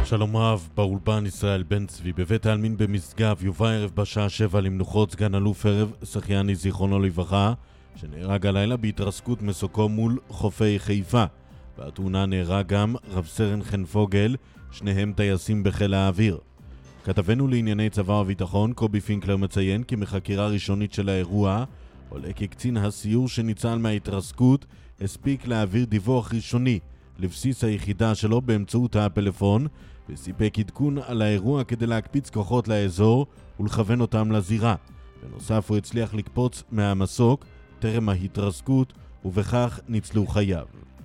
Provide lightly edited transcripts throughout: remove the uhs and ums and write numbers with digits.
שלום רב, באולפן ישראל בן צבי, בבית העלמין במשגב, יובא ערב בשעה 7 למנוחות סגן אלוף ערב סחיאני זיכרונו לברכה, שנהרג הלילה בהתרסקות מסוקו מול חופי חיפה. בתאונה נהרג גם רב סרן חן פוגל, שניהם טייסים בחיל האוויר. כתבנו לענייני צבא וביטחון, קובי פינקלר, מציין כי מחקירה ראשונית של האירוע, עולה כי קצין הסיור שניצל מההתרסקות הספיק להעביר דיווח ראשוני לבסיס היחידה שלו באמצעות הפלאפון, וסיפק עדכון על האירוע כדי להקפיץ כוחות לאזור ולכוון אותם לזירה. בנוסף הוא הצליח לקפוץ מהמסוק טרם ההתרסקות, ובכך ניצלו חייו.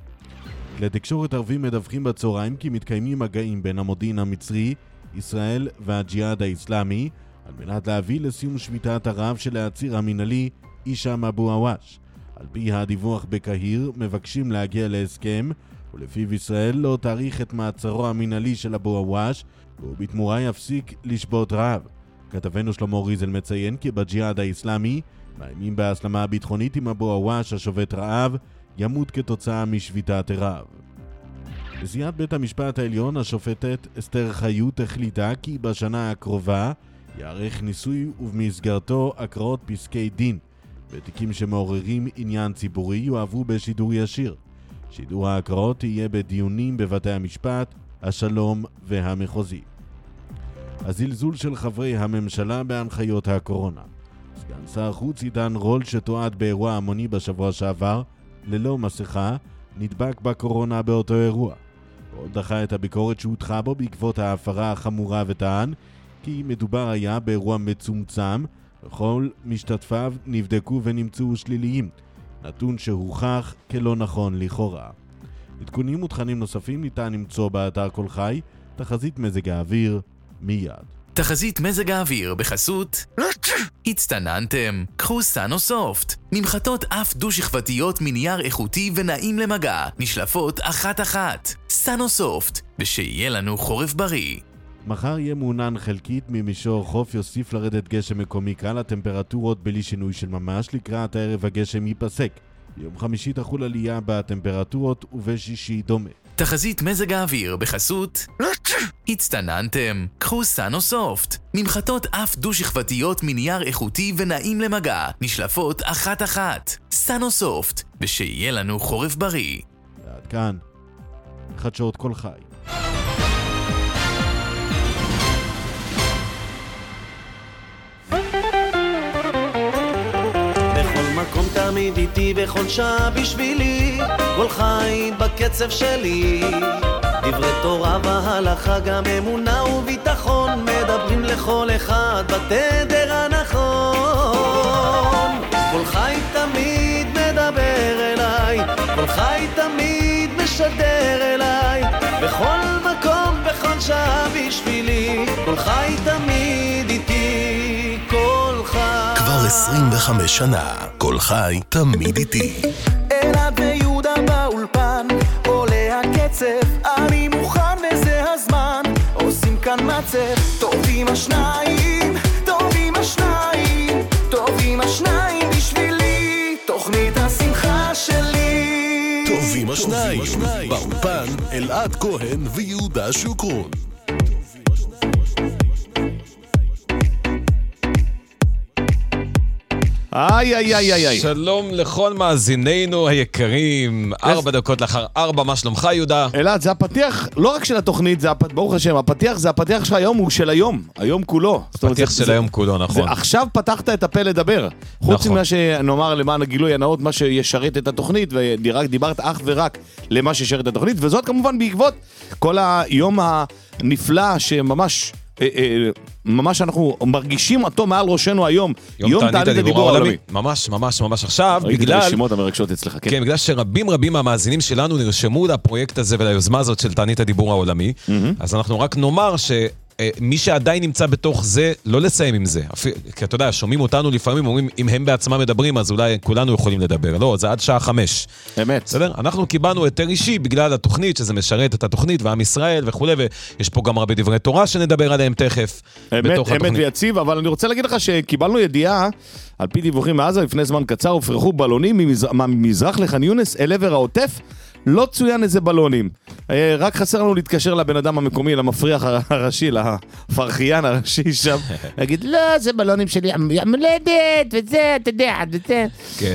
כלי תקשורת ערבים מדווחים בצהריים כי מתקיימים מגעים בין המודיעין המצרי, ישראל והג'יהאד האסלאמי, על מנת להביא לסיום שביתת הרעב של העציר המינהלי הישאם אבו עואש. על פי הדיווח בקהיר מבקשים להגיע להסכם, ולפיו ישראל לא תאריך את מעצרו המינהלי של אבו עואש, ובתמורה יפסיק לשבות רעב. כתבנו שלמה ריזל מציין כי בג'יהאד האסלאמי מאיימים בהסלמה הביטחונית עם אבו עואש השובת רעב ימות כתוצאה משביתת רעב. נשיאת בית המשפט העליון השופטת אסתר חיות החליטה כי בשנה הקרובה יערך ניסוי ובמסגרתו הקראות פסקי דין. בתיקים שמעוררים עניין ציבורי יועברו בשידור ישיר. שידור ההקראות יהיה בדיונים בבתי המשפט, השלום והמחוזי. הזלזול של חברי הממשלה בהנחיות הקורונה. סגן שר החוץ עידן רול שתועד באירוע המוני בשבוע שעבר ללא מסכה נדבק בקורונה באותו אירוע. הוא דחה את הביקורת שהותחה בו בעקבות ההפרה החמורה וטען כי מדובר היה באירוע מצומצם וכל משתתפיו נבדקו ונמצאו שליליים, נתון שהוכח כלא נכון לכאורה. עדכונים ותכנים נוספים ניתן למצוא באתר כל חי. תחזית מזג האוויר מיד. תחזית מזג האוויר בחסות הצטננתם, קחו סאנוסופט, ממחטות אף דו-שכבתיות מנייר איכותי ונעים למגע, נשלפות אחת-אחת. סאנוסופט, ושיהיה לנו חורף בריא. מחר יהיה מעונן חלקית, ממישור חוף יוסיף לרדת גשם מקומי קל, הטמפרטורות בלי שינוי של ממש, לקראת הערב הגשם ייפסק. ביום חמישי תחול עלייה בטמפרטורות ובשישי דומה. תחזית מזג האוויר בחסות הצטננתם, קחו סאנוסופט, ממחטות אף דו-שכבתיות מנייר איכותי ונעים למגע, נשלפות אחת-אחת. סאנוסופט, ושיהיה לנו חורף בריא. ועד כאן חדשות כל חי. מקום תמיד איתי בכל שעה בשבילי, כל חי בקצב שלי. דברי תורה והלכה, גם אמונה וביטחון, מדברים לכל אחד בתדר הנכון. כל חי תמיד מדבר אליי, כל חי תמיד משדר אליי, בכל מקום בכל שעה בשבילי, כל חי תמיד איתי, כל חי. כבר 25 שנה, כל חי תמיד איתי. אלעד ויהודה באולפן, עולה הקצב, אני מוכן וזה הזמן, עושים כאן מצב, טובים השניים, טובים השניים, טובים השניים בשבילי, תוכנית השמחה שלי. טובים השניים, באולפן אלעד כהן ויהודה שוקרון. שלום לכל מאזינינו היקרים. 4 דקות לאחר 4, מה שלומך יהודה? אלעד, זה הפתיח לא רק של התוכנית, זה ברוך השם, הפתיח זה הפתיח של היום, הוא של היום, היום כולו. הפתיח של היום כולו, נכון. עכשיו פתחת את הפה לדבר, חוץ ממה שנאמר למען הגילוי הנאות, מה שישרת את התוכנית, ודיברת אך ורק למה שישרת את התוכנית, וזאת כמובן בעקבות כל היום הנפלא שממש ממש אנחנו מרגישים אותו מעל ראשנו היום, יום תענית הדיבור העולמי. ממש ממש ממש עכשיו, ראיתי את הרשימות המרגשות אצלך, כן, בגלל שרבים מהמאזינים שלנו נרשמו לפרויקט הזה וליוזמה הזאת של תענית הדיבור העולמי, אז אנחנו רק נאמר מי שעדיין נמצא בתוך זה, לא לסיים עם זה. כי אתה יודע, שומעים אותנו לפעמים, אומרים, אם הם בעצמם מדברים, אז אולי כולנו יכולים לדבר. לא, זה עד שעה 5. אמת. בסדר? אנחנו קיבלנו יותר אישי בגלל התוכנית, שזה משרת את התוכנית ועם ישראל וכו', ויש פה גם הרבה דברי תורה שנדבר עליהם תכף. אמת ויציב, אבל אני רוצה להגיד לך שקיבלנו ידיעה, על פי דיווחים מעזה, לפני זמן קצר, הופרחו בלונים ממזרח לח'אן יונס אל עבר העוטף, לא צוין איזה בלונים. רק חסר לנו להתקשר לבן אדם המקומי, למפריח הראשי, לפרחיין הראשי שם, להגיד, לא, זה בלונים שלי, המולדת, וזה, אתה יודע, וזה. כן.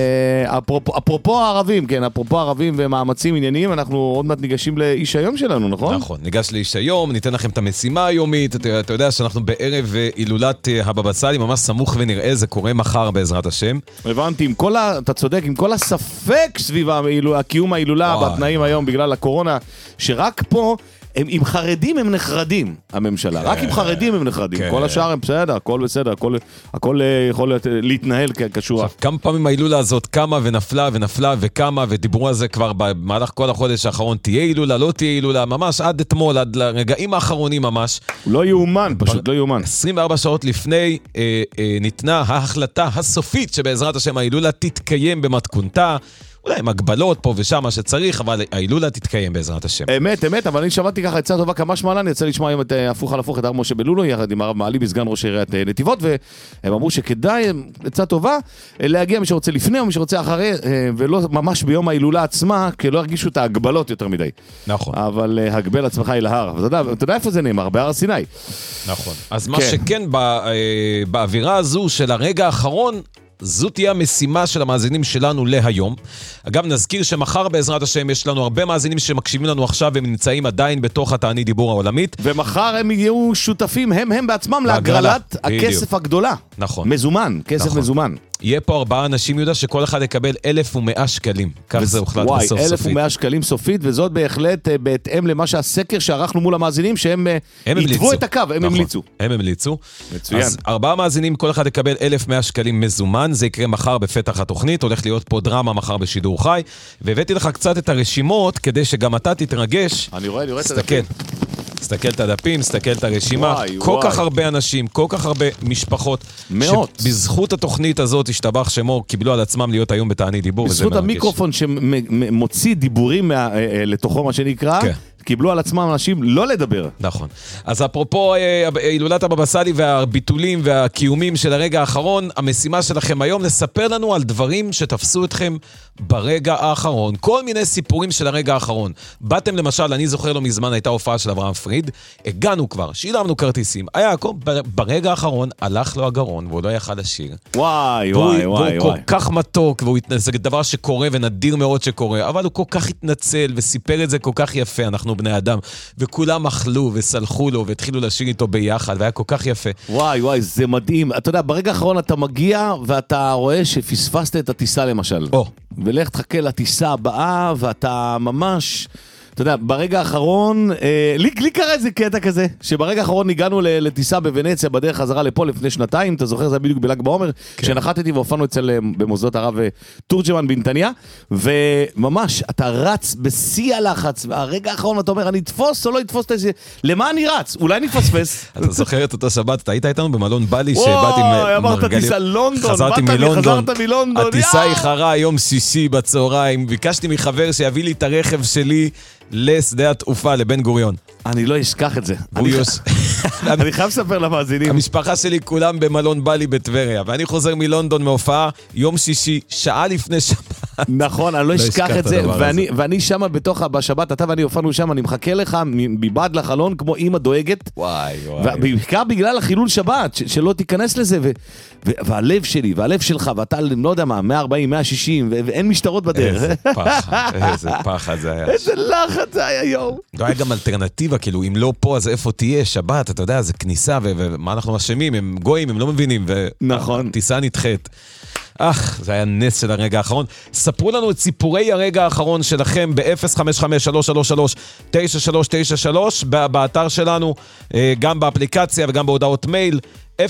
אפרופו הערבים, כן, אפרופו הערבים ומאמצים ענייניים, אנחנו עוד מעט ניגשים לאיש היום שלנו, נכון? נכון, ניגש לאיש היום, ניתן לכם את המשימה היומית, אתה יודע שאנחנו בערב הילולת הבבא סאלי, ממש סמוך ונראה, זה קורה מחר בעזרת השם. הבנתי, אתה צודק, עם כל הספק סביב הקיום ההילולה בתנאים היום בגלל הקורונה, שרק פה, עם חרדים הם נחרדים, הממשלה. רק עם חרדים הם נחרדים. כל השאר הם בסדר, הכל בסדר, הכל יכול להתנהל כשורה. כמה פעמים ההילולה הזאת קמה ונפלה ונפלה וקמה, ודיברו על זה כבר במהלך כל החודש האחרון, תהיה הילולה, לא תהיה הילולה, ממש עד אתמול, עד לרגעים האחרונים ממש. לא יאומן, פשוט לא יאומן. 24 שעות לפני ניתנה ההחלטה הסופית שבעזרת השם ההילולה תתקיים במתכונתה, אולי עם הגבלות פה ושם מה שצריך, אבל ההילולה תתקיים בעזרת השם. אמת, אבל אני שמעתי ככה עצה טובה כמה שמעלה, אני יצא לשמוע היום את הפוך על הפוך, את הרב משה בלולו, יחד עם הרב מעלי בסגן ראש עיריית נתיבות, והם אמרו שכדאי, עצה טובה, להגיע מי שרוצה לפני או מי שרוצה אחרי, ולא ממש ביום ההילולה עצמה, כי לא הרגישו את ההגבלות יותר מדי. נכון. אבל הגבל עצמך אל ההר. אתה יודע איפה זה נאמר? בהר סיני. נכון. אז מה שכן, באווירה הזו של הרגע האחרון, זו תהיה המשימה של המאזינים שלנו להיום. אגב, נזכיר שמחר בעזרת השם יש לנו הרבה מאזינים שמקשיבים לנו עכשיו, והם נמצאים עדיין בתוך התענית דיבור העולמית. ומחר הם יהיו שותפים, הם בעצמם להגרלת הכסף הגדולה. נכון. מזומן, כסף נכון. מזומן. יהיה פה 4 אנשים, יהודה, שכל אחד יקבל 1,100 שקלים. כך זה הוחלט בסוף סופית. 1,100 שקלים סופית, וזאת בהחלט בהתאם למה שהסקר שערכנו מול המאזינים, שהם יתבו את הקו, הם המליצו. הם המליצו. מצוין. אז 4 מאזינים, כל אחד יקבל 1,100 שקלים מזומן, זה יקרה מחר בפתח התוכנית, הולך להיות פה דרמה מחר בשידור חי, והבאתי לך קצת את הרשימות, כדי שגם אתה תתרגש. אני רואה את הדפים. תסתכל את הדפים, תסתכל את הרשימה, כל כך הרבה אנשים, כל כך הרבה משפחות, מאות. שבזכות התוכנית הזאת השתבח שמו, קיבלו על עצמם להיות היום בתענית דיבור. בזכות המיקרופון שמוציא דיבורים לתוכו מה שנקרא, קיבלו על עצמם אנשים לא לדבר. נכון. אז אפרופו הילולת הבבא סאלי והביטולים והקיומים של הרגע האחרון, המשימה שלכם היום לספר לנו על דברים שתפסו אתכם ברגע האחרון. כל מיני סיפורים של הרגע האחרון. באתם למשל, אני זוכר לא מזמן, הייתה הופעה של אברהם פריד, הגענו כבר, שילמנו כרטיסים. היה ברגע האחרון הלך לו הגרון, והוא לא יכל לשיר. וואי. והוא כל כך מתוק, זה דבר שקורה ונדיר מאוד שקורה, אבל הוא כל כך התנצל וסיפר את זה כל כך יפה. אנחנו בני אדם, וכולם אכלו וסלחו לו והתחילו לשיר איתו ביחד, והיה כל כך יפה. וואי, זה מדהים. אתה יודע, ברגע האחרון אתה מגיע ואתה רואה שפספסת את הטיסה למשל. ולך תחכה לטיסה הבאה, ואתה ממש... אתה יודע, ברגע האחרון, לי קרה איזה קטע כזה, שברגע האחרון הגענו לטיסה בוונציה, בדרך חזרה לפה לפני 2 אתה זוכר, זה היה בדיוק בל"ג בעומר, כשנחתתי והופענו במוסדות הרב תורג'מן בנתניה, וממש, אתה רץ בשיא הלחץ, והרגע האחרון אתה אומר, אני אתפוס או לא אתפוס את זה, למה אני רץ? אולי נתפספס. אתה זוכר את אותו שבת, אתה היית איתנו במלון בלי, שבאתי מרגלים, חזרתי מלונדון, הטיסה איחרה היום שישי בצהריים, ביקשתי מחבר שיביא לי את הרכב שלי לשדה התעופה, לבן גוריון. אני לא אשכח את זה. אני חייב לספר למאזינים. המשפחה שלי כולם במלון בלי בטבריה, ואני חוזר מלונדון מהופעה, יום שישי, שעה לפני שבת. נכון, אני לא אשכח את זה, ואני שם בשבת, אתה ואני הופענו שם, אני מחכה לך מבעד לחלון, כמו אמא דואגת. וואי. ובעיקר בגלל החילול שבת, שלא תיכנס לזה, והלב שלי, והלב שלך, ואתה, לא יודע מה, 140, 160, ואין משטרות בדרך. איזה פחד זה היה. איזה לחץ זה היה יום. לא היה גם אלטרנטיבה, כאילו, אם לא פה, אז איפה תהיה? שבת, אתה יודע, זה כניסה, ומה אנחנו אשמים? הם גויים, הם לא מבינים, נכון. טיסה נדחית. זה היה נס של הרגע האחרון. ספרו לנו את סיפורי הרגע האחרון שלכם ב-055-333-9393 באתר שלנו, גם באפליקציה וגם בהודעות מייל. 055-333-9393.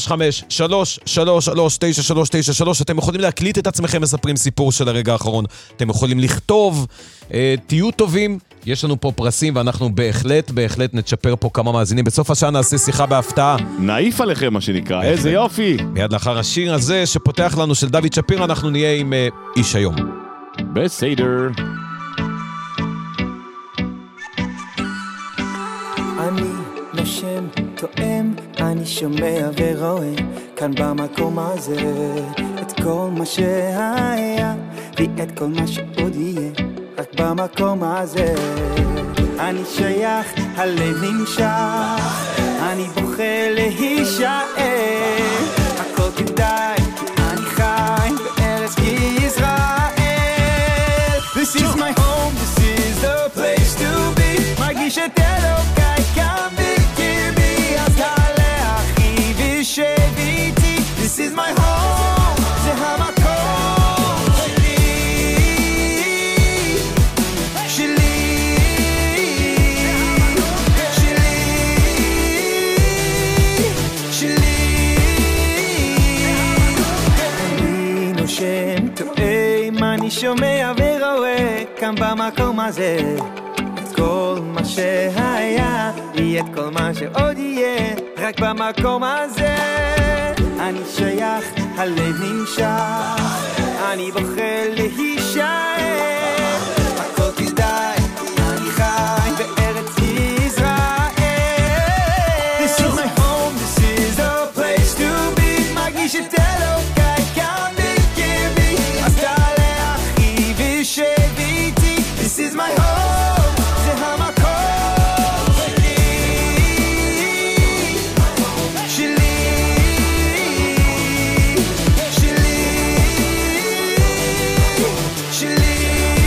אתם יכולים להקליט את עצמכם מספרים סיפור של הרגע האחרון, אתם יכולים לכתוב, תהיו טובים, יש לנו פה פרסים ואנחנו בהחלט נצ'פר פה כמה מאזינים. בסוף השעה נעשה שיחה בהפתעה, נעיף עליכם מה שנקרא, איזה יופי. מיד לאחר השיר הזה שפותח לנו של דוד שפיר, אנחנו נהיה עם איש היום. בסדר. אני נושם, תואם, אני שומע ורואה כאן במקום הזה את כל מה שהיה ואת כל מה שעוד יהיה, רק במקום הזה. אני שייך, הלב נמשך, אני בוחר להישאר. הכל כדאי, כי אני חי בארץ ישראל. This is my home, this is the place to be. מרגיש את אלוקיי כאן בקרבי, אז תעלה אחי ושב איתי. This is my home, זה המקום שלי, שלי. אני נושם טועם, אני שומע ורואה כאן במקום הזה את כל מה שהיה, יהיה את כל מה שעוד יהיה, רק במקום הזה. אני שייך, הלב נמשך, אני בוחר להישאר. הכל כדאי, אני חי בארץ ישראל. This is my home, this is the place to be. מרגיש את אלוקיי כאן בקרבי, אז תעלה אחי ושב איתי. This is my home, זה המקום שלי, שלי, שלי.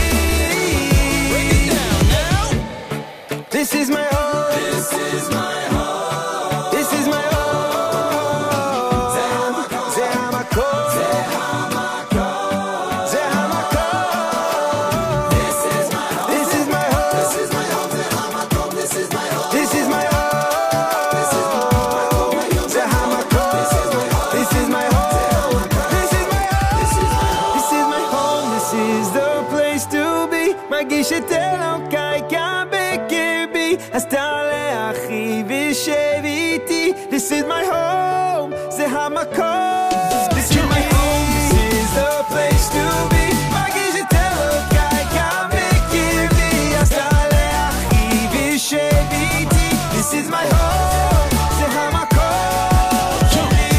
This is my home, this is my home, this is my home. זה המקום, זה המקום, זה המקום, זה המקום. This is my home, this is my home, this is my home, זה המקום, this is my home, this is my home, this is my home, זה המקום, this is my home, this is my home, this is my home, this is my home, this is the place to be. מרגיש את אלוקיי כאן בקרבי, אז תעלה אחי ושב איתי. This is my home, זה המקום. This is my home, this is the place to be. מרגיש את אלוקיי כאן בקרבי, אז תעלה אחי ושב איתי. This is my home, זה המקום שלי,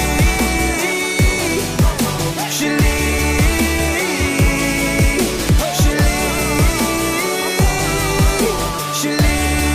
שלי, שלי, שלי.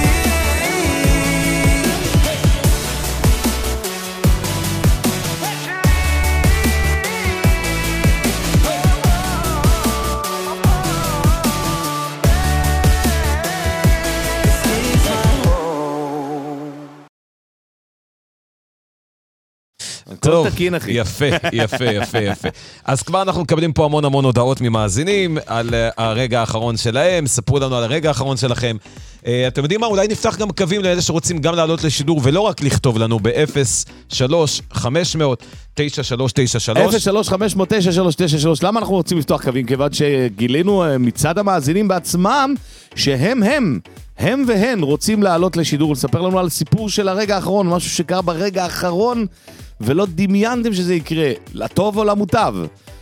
טוב, תקין, אחי. יפה, יפה, יפה, יפה. אז כבר אנחנו מקבלים פה המון המון הודעות ממאזינים על הרגע האחרון שלהם, ספרו לנו על הרגע האחרון שלכם. אתם יודעים מה? אולי נפתח גם קווים לאלה שרוצים גם לעלות לשידור, ולא רק לכתוב לנו ב-03-500-9393. 03-500-9393. למה אנחנו רוצים לפתוח קווים? כיוון שגילינו מצד המאזינים בעצמם שהם והן רוצים לעלות לשידור ולספר לנו על סיפור של הרגע האחרון, משהו שקרה ברגע האחרון ולא דמיינתם שזה יקרה, לטוב או למוטב.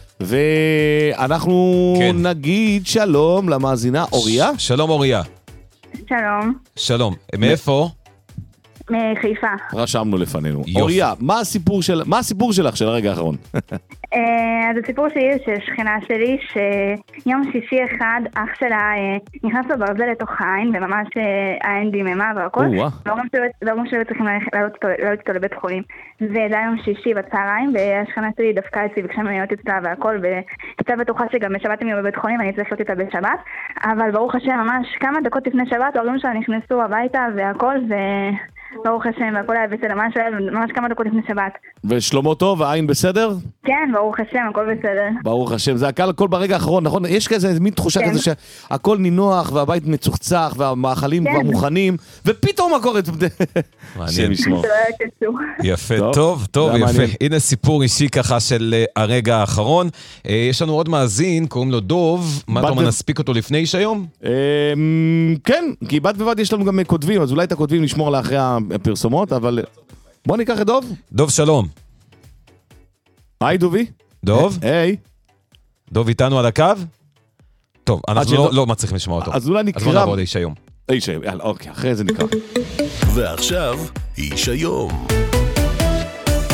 ואנחנו נגיד שלום למאזינה אוריה. שלום אוריה. שלום. שלום. מאיפה? מחיפה. רשמנו לפנינו. אוריה, מה הסיפור שלך של הרגע האחרון? אז הסיפור שלי של שכנה שלי, שיום שישי אחד אח שלה נכנס בברזל לתוך העין, וממש העין דיממה והכל, לא משהו צריכים לעלות איתו לבית חולים. וזה היה יום שישי בצהריים, והשכנה שלי דווקא אצלי ביקשה להיות אצלה והכל, והייתה בטוחה שגם בשבת הם יהיו בבית חולים, אני צריך להיות איתה בשבת, אבל ברוך השם ממש כמה דקות לפני שבת, ההורים שלה נכנסו הביתה והכל, ברוך השם, והכל היה בסדר, ממש כמה דקות לפני שבת. ושלמה טוב, העין בסדר? כן, ברוך השם, הכל בסדר. ברוך השם, זה הכל ברגע האחרון, נכון? יש כזה מין תחושה כזה שהכל נינוח, והבית מצוחצח, והמאכלים כבר מוכנים, ופתאום הכל... מעניין. יפה, טוב, יפה. הנה סיפור אישי ככה של הרגע האחרון. יש לנו עוד מאזין, קוראים לו דוב, מה אתה אומר, נספיק אותו לפני איש היום? כן, כי בת בבד יש לנו גם כותבים, אז אולי את הכותבים נשמור לאחרי הפרסומות, אבל בוא ניקח את דוב. דוב, שלום. היי דובי. דוב? היי. דוב איתנו על הקו? טוב, אנחנו לא מצליחים לשמוע אותו. אז אולי נקרא... אז בוא נעבור לאיש היום. איש היום, יאללה, אוקיי, אחרי זה נקרא. ועכשיו, איש היום.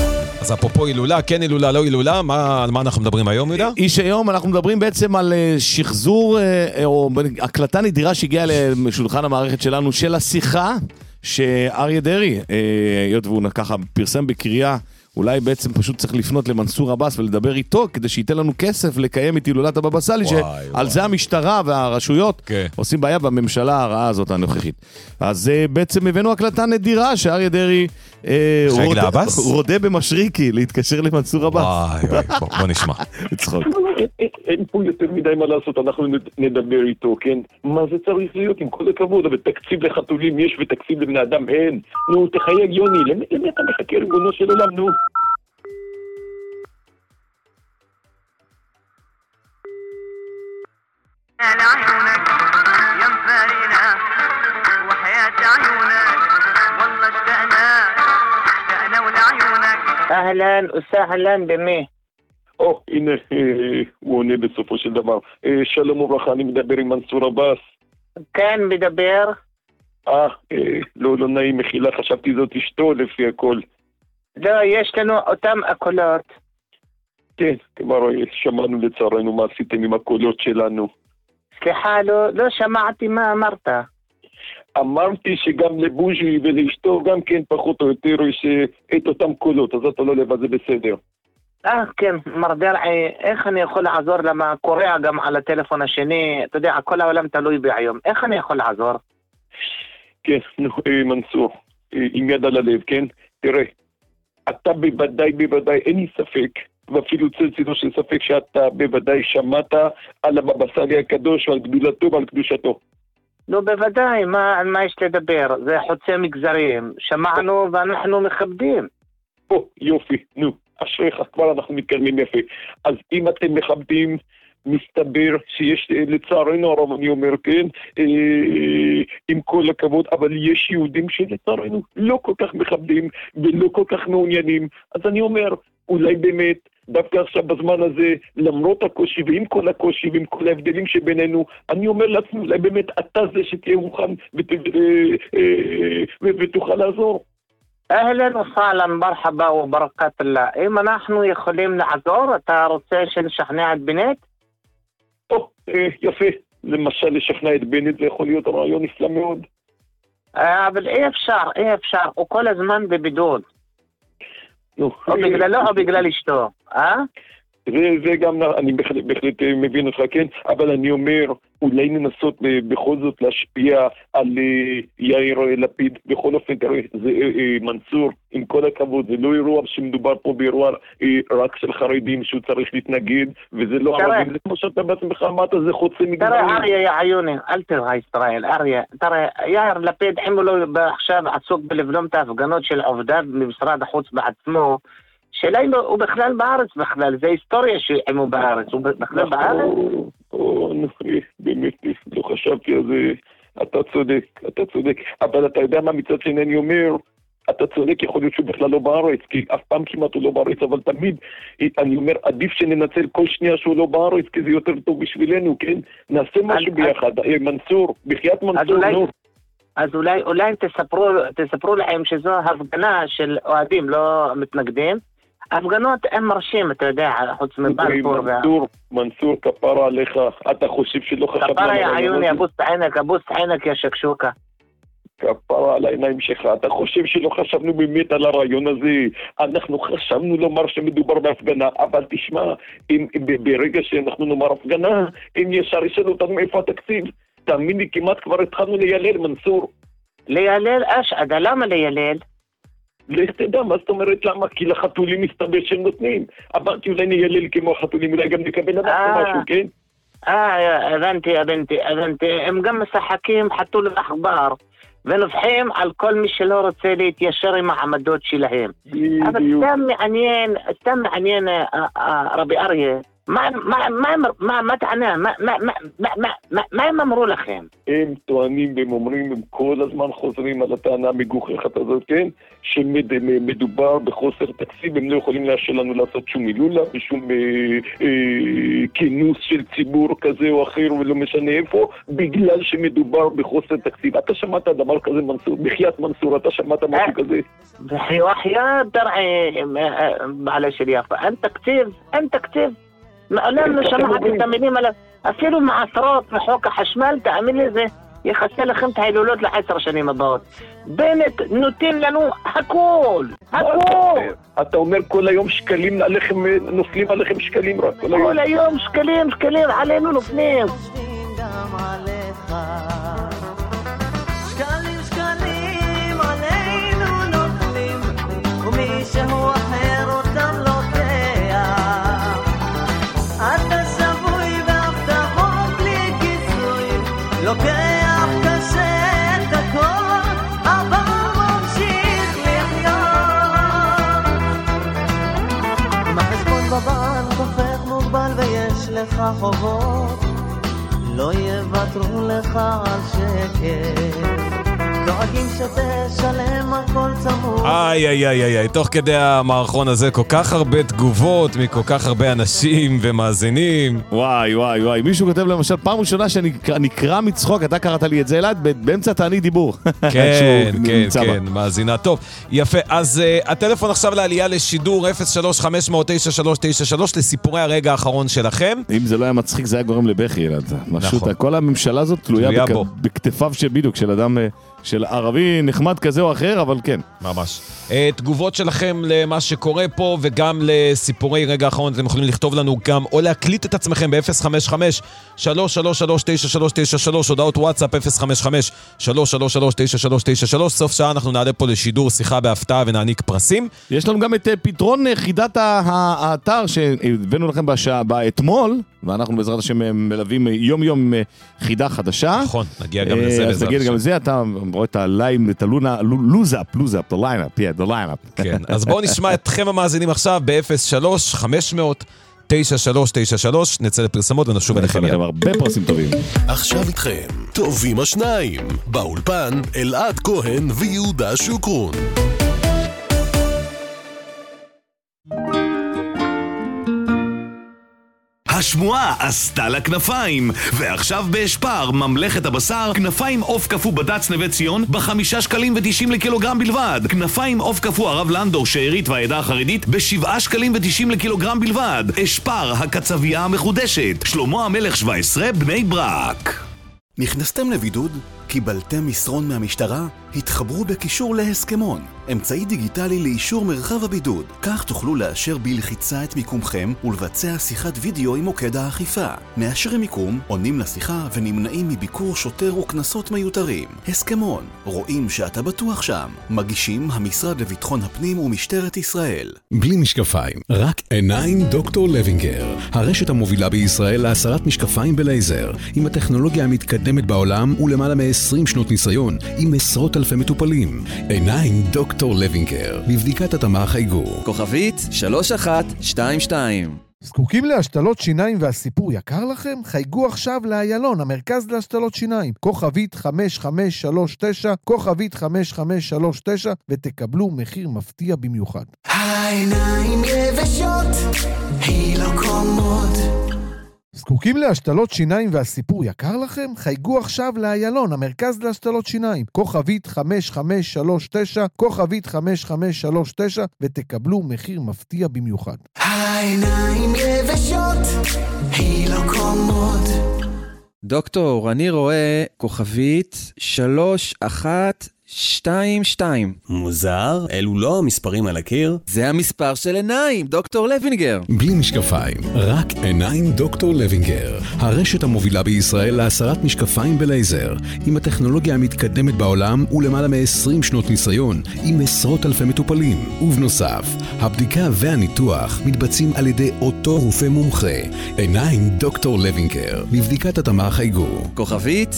אז אפרופו הילולה, כן הילולה, לא הילולה, על מה אנחנו מדברים היום, יהודה? איש היום אנחנו מדברים בעצם על שחזור, או הקלטה נדירה שהגיעה לשולחן המערכת שלנו של השיחה שאריה דרעי, היות והוא ככה פרסם בקריאה, אולי בעצם פשוט צריך לפנות למנסור עבאס ולדבר איתו, כדי שייתן לנו כסף לקיים את הילולת הבבא סאלי, שעל זה המשטרה והרשויות עושים בעיה בממשלה הרעה הזאת הנוכחית. אז בעצם הבאנו הקלטה נדירה שאריה דרעי רודה במשריקי להתקשר למנסור עבאס. וואי, בוא נשמע. אין פה יותר מדי מה לעשות, אנחנו נדבר איתו, כן? מה זה צריך להיות? עם כל הכבוד, אבל תקציב לחתולים יש ותקציב לבני אדם אין. נו, תחייג יוני, למי אתה מחכה ריבונו של עולם, נו? على عيونك يا مفارينا وحياة عيونك والله اشتقنا ولعيونك אהלן וסהלן במי? הנה, הוא עונה בסופו של דבר. שלום וברכה, אני מדבר עם מנסור עבאס. כן, מדבר. לא נעים, מחילה, חשבתי זאת אשתו לפי הכל. לא, יש לנו אותם הקולות. כן, כבר שמענו לצערנו מה עשיתם עם הקולות שלנו. סליחה, לא שמעתי מה אמרת. אמרתי שגם לבוז'י ולאשתו גם כן פחות או יותר יש את אותם קולות, אז אתה לא לבד, זה בסדר. כן, מר דרעי, איך אני יכול לעזור? למה קורא גם על הטלפון השני, אתה יודע, כל העולם תלוי בי היום. איך אני יכול לעזור? כן, מנסור, עם יד על הלב, כן? תראה, אתה בוודאי, אין לי ספק, ואפילו צלצידו של ספק שאתה בוודאי שמעת על הבבא סאלי הקדוש ועל גדולתו ועל קדושתו. לא, בוודאי, מה יש לדבר? זה חוצה מגזרים, שמענו ואנחנו מכבדים. יופי, נו, אשריך, כבר אנחנו מתקדמים יפה. אז אם אתם מכבדים, מסתבר שיש לצערנו הרב, אני אומר, כן, עם כל הכבוד, אבל יש יהודים שלצערנו לא כל כך מכבדים ולא כל כך מעוניינים. אז אני אומר, אולי באמת, דווקא עכשיו בזמן הזה, למרות הקושי ועם כל הקושי ועם כל ההבדלים שבינינו, אני אומר לעצמי, אולי באמת אתה זה שתהיה מוכן ותוכל לעזור. אהלן וסהלן, מרחבה וברכת אללה. אם אנחנו יכולים לעזור, אתה רוצה שנשכנע את בנט? יפה. למשל, לשכנע את בנט זה יכול להיות רעיון נפלא מאוד. אבל אי אפשר. הוא כל הזמן בבידוד. או בגללו או בגלל אשתו, זה גם, אני בהחלט מבין אותך, כן, אבל אני אומר, אולי ננסות בכל זאת להשפיע על יאיר לפיד. בכל אופן, תראה, זה מנסור, עם כל הכבוד, זה לא אירוע שמדובר פה באירוע רק של חרדים שהוא צריך להתנגד, וזה לא ערבים, זה כמו שאתה בעצמך אמרת, זה חוצה מגזרים. תראה, אריה יעיוני, אל תראה ישראל, אריה, תראה, יאיר לפיד, אם הוא לא עכשיו עסוק בלבלום את ההפגנות של עובדיו במשרד החוץ בעצמו, שאלה אם הוא בכלל בארץ בכלל, זה היסטוריה שאם הוא בארץ, הוא בכלל בארץ? באמת, לא חשבתי על זה, אתה צודק, אבל אתה יודע מה מצד שני אני אומר, אתה צודק, יכול להיות שהוא בכלל לא בארץ, כי אף פעם כמעט הוא לא בארץ, אבל תמיד, אני אומר, עדיף שננצל כל שנייה שהוא לא בארץ, כי זה יותר טוב בשבילנו, כן? נעשה משהו ביחד, מנסור, בחיית מנסור, נו. אז אולי תספרו להם שזו הפגנה של אוהדים, לא מתנגדים. הפגנות הם מרשים, אתה יודע, חוץ מבלפור. מנסור, כפרה עליך, אתה חושב שלא חשבנו... כפרה יא עיוני, אבוס עינק יא שקשוקה. כפרה על העיניים שלך, אתה חושב שלא חשבנו באמת על הרעיון הזה, אנחנו חשבנו לומר שמדובר בהפגנה, אבל תשמע, ברגע שאנחנו נאמר הפגנה, אם ישר ישאלו אותנו איפה התקציב, תאמין לי, כמעט כבר התחלנו לילל, מנסור. לילל אשעדה, למה לילל? לך תדע, מה זאת אומרת למה? כי לחתולים מסתבר שהם נותנים. אמרתי אולי ניילל כמו החתולים, אולי גם נקבל אנחנו משהו, כן? הבנתי. הם גם משחקים חתול ועכבר, ונובחים על כל מי שלא רוצה להתיישר עם העמדות שלהם. אבל סתם מעניין, רבי אריה, מה תענה? מה הם אמרו לכם? הם טוענים והם אומרים, הם כל הזמן חוזרים על הטענה המגוחכת הזאת, כן? שמדובר בחוסר תקציב, הם לא יכולים לאשר לנו לעשות שום מילולה, ושום כינוס של ציבור כזה או אחר, ולא משנה איפה, בגלל שמדובר בחוסר תקציב. אתה שמעת דבר כזה, מנסור? בחיית מנסור, אתה שמעת משהו כזה? בחיית בעלה של יפה, אין תקציב. מעולם לא שמעתי את המילים עליו, אפילו מעשרות מחוק החשמל, תאמין לי, זה יחסה לכם את ההילולות ל10 שנים הבאות. בנט נותן לנו הכל. אתה אומר כל היום שקלים עליכם, נופלים עליכם שקלים רק כל היום שקלים עלינו נופלים. שקלים עלינו נופלים, ומישהו אחר אותם לוקח. אתה שבוי בהבטחות בלי כיסוי, לוקח קשה את הכל, אבל ממשיך לחיות. אם החשבון בבנק הופך מוגבל ויש לך חובות, לא יוותרו לך על שקל, דואגים שתשלם הכל צמוד. איי, תוך כדי המערכון הזה כל כך הרבה תגובות מכל כך הרבה אנשים ומאזינים. וואי, מישהו כותב למשל, פעם ראשונה שאני נקרא מצחוק, אתה קראת לי את זה אלעד, באמצע תענית דיבור. כן, מאזינה. טוב, יפה, אז הטלפון עכשיו לעלייה לשידור 03-500-9393 לסיפורי הרגע האחרון שלכם. אם זה לא היה מצחיק זה היה גורם לבכי, אלעד. נכון. כל הממשלה הזאת תלויה בכתפיו בדיוק של אדם, של ערבי נחמד כזה או אחר, אבל כן. ממש. תגובות שלכם למה שקורה פה וגם לסיפורי רגע האחרון, אתם יכולים לכתוב לנו גם, או להקליט את עצמכם ב-055-333-9393, הודעות וואטסאפ 055-333-9393, סוף שעה אנחנו נעלה פה לשידור שיחה בהפתעה ונעניק פרסים. יש לנו גם את פתרון חידת האתר שהבאנו לכם אתמול, ואנחנו בעזרת השם מלווים יום חידה חדשה. נכון, נגיע גם לזה בעזרת השם. גם לזה, אתה רואה את הליים, את הלוזאפ, the lineup. כן, אז בואו נשמע אתכם המאזינים עכשיו ב-03-500-9393, נצא לפרסמות ונשוב אליכם מיד. הרבה פרסים טובים. עכשיו איתכם, טובים השניים, באולפן אלעד כהן ויהודה שוקרון. השמועה עשתה לה כנפיים, ועכשיו בהשפר ממלכת הבשר, כנפיים עוף קפוא בד"ץ נווה ציון ב5 שקלים ו90 לקילוגרם בלבד. כנפיים עוף קפוא הרב לנדור שארית והעדה החרדית ב7 שקלים ו90 לקילוגרם בלבד. השפר הקצבייה המחודשת, שלמה המלך 17 בני ברק. נכנסתם לבידוד? קיבלתם מסרון מהמשטרה? התחברו בקישור להסכמון, אמצעי דיגיטלי לאישור מרחב הבידוד. כך תוכלו לאשר בלחיצה את מיקומכם ולבצע שיחת וידאו עם מוקד האכיפה. מאשרים מיקום, עונים לשיחה ונמנעים מביקור שוטר וכנסות מיותרים. הסכמון, רואים שאתה בטוח שם. מגישים המשרד לביטחון הפנים ומשטרת ישראל. בלי משקפיים, רק עיניים דוקטור לוינגר. הרשת המובילה בישראל להסרת משקפיים בלייזר, עם הטכנולוגיה המתקדמת בעולם ולמעלה מ-20 שנות ניסיון, עם עשרות אלפי מטופלים. עיניים דוקטור לוינגר, בבדיקת התאמה חייגו. כוכבית 3122. זקוקים להשתלות שיניים והסיפור יקר לכם? חייגו עכשיו לאיילון, המרכז להשתלות שיניים. כוכבית 5539, כוכבית 5539, ותקבלו מחיר מפתיע במיוחד. העיניים יבשות, היא לא קומות. זקוקים להשתלות שיניים והסיפור יקר לכם? חייגו עכשיו לאיילון, המרכז להשתלות שיניים. כוכבית 5539, כוכבית 5539, ותקבלו מחיר מפתיע במיוחד. העיניים יבשות, היא לא קומות. דוקטור, אני רואה כוכבית 3122. מוזר, אלו לא המספרים על הקיר. זה המספר של עיניים, דוקטור לוינגר. בלי משקפיים, רק עיניים דוקטור לוינגר. הרשת המובילה בישראל להסרת משקפיים בלייזר, עם הטכנולוגיה המתקדמת בעולם ולמעלה מ-20 שנות ניסיון, עם עשרות אלפי מטופלים. ובנוסף, הבדיקה והניתוח מתבצעים על ידי אותו רופא מומחה. עיניים דוקטור לוינגר, בבדיקת התאמה חייגו. כוכבית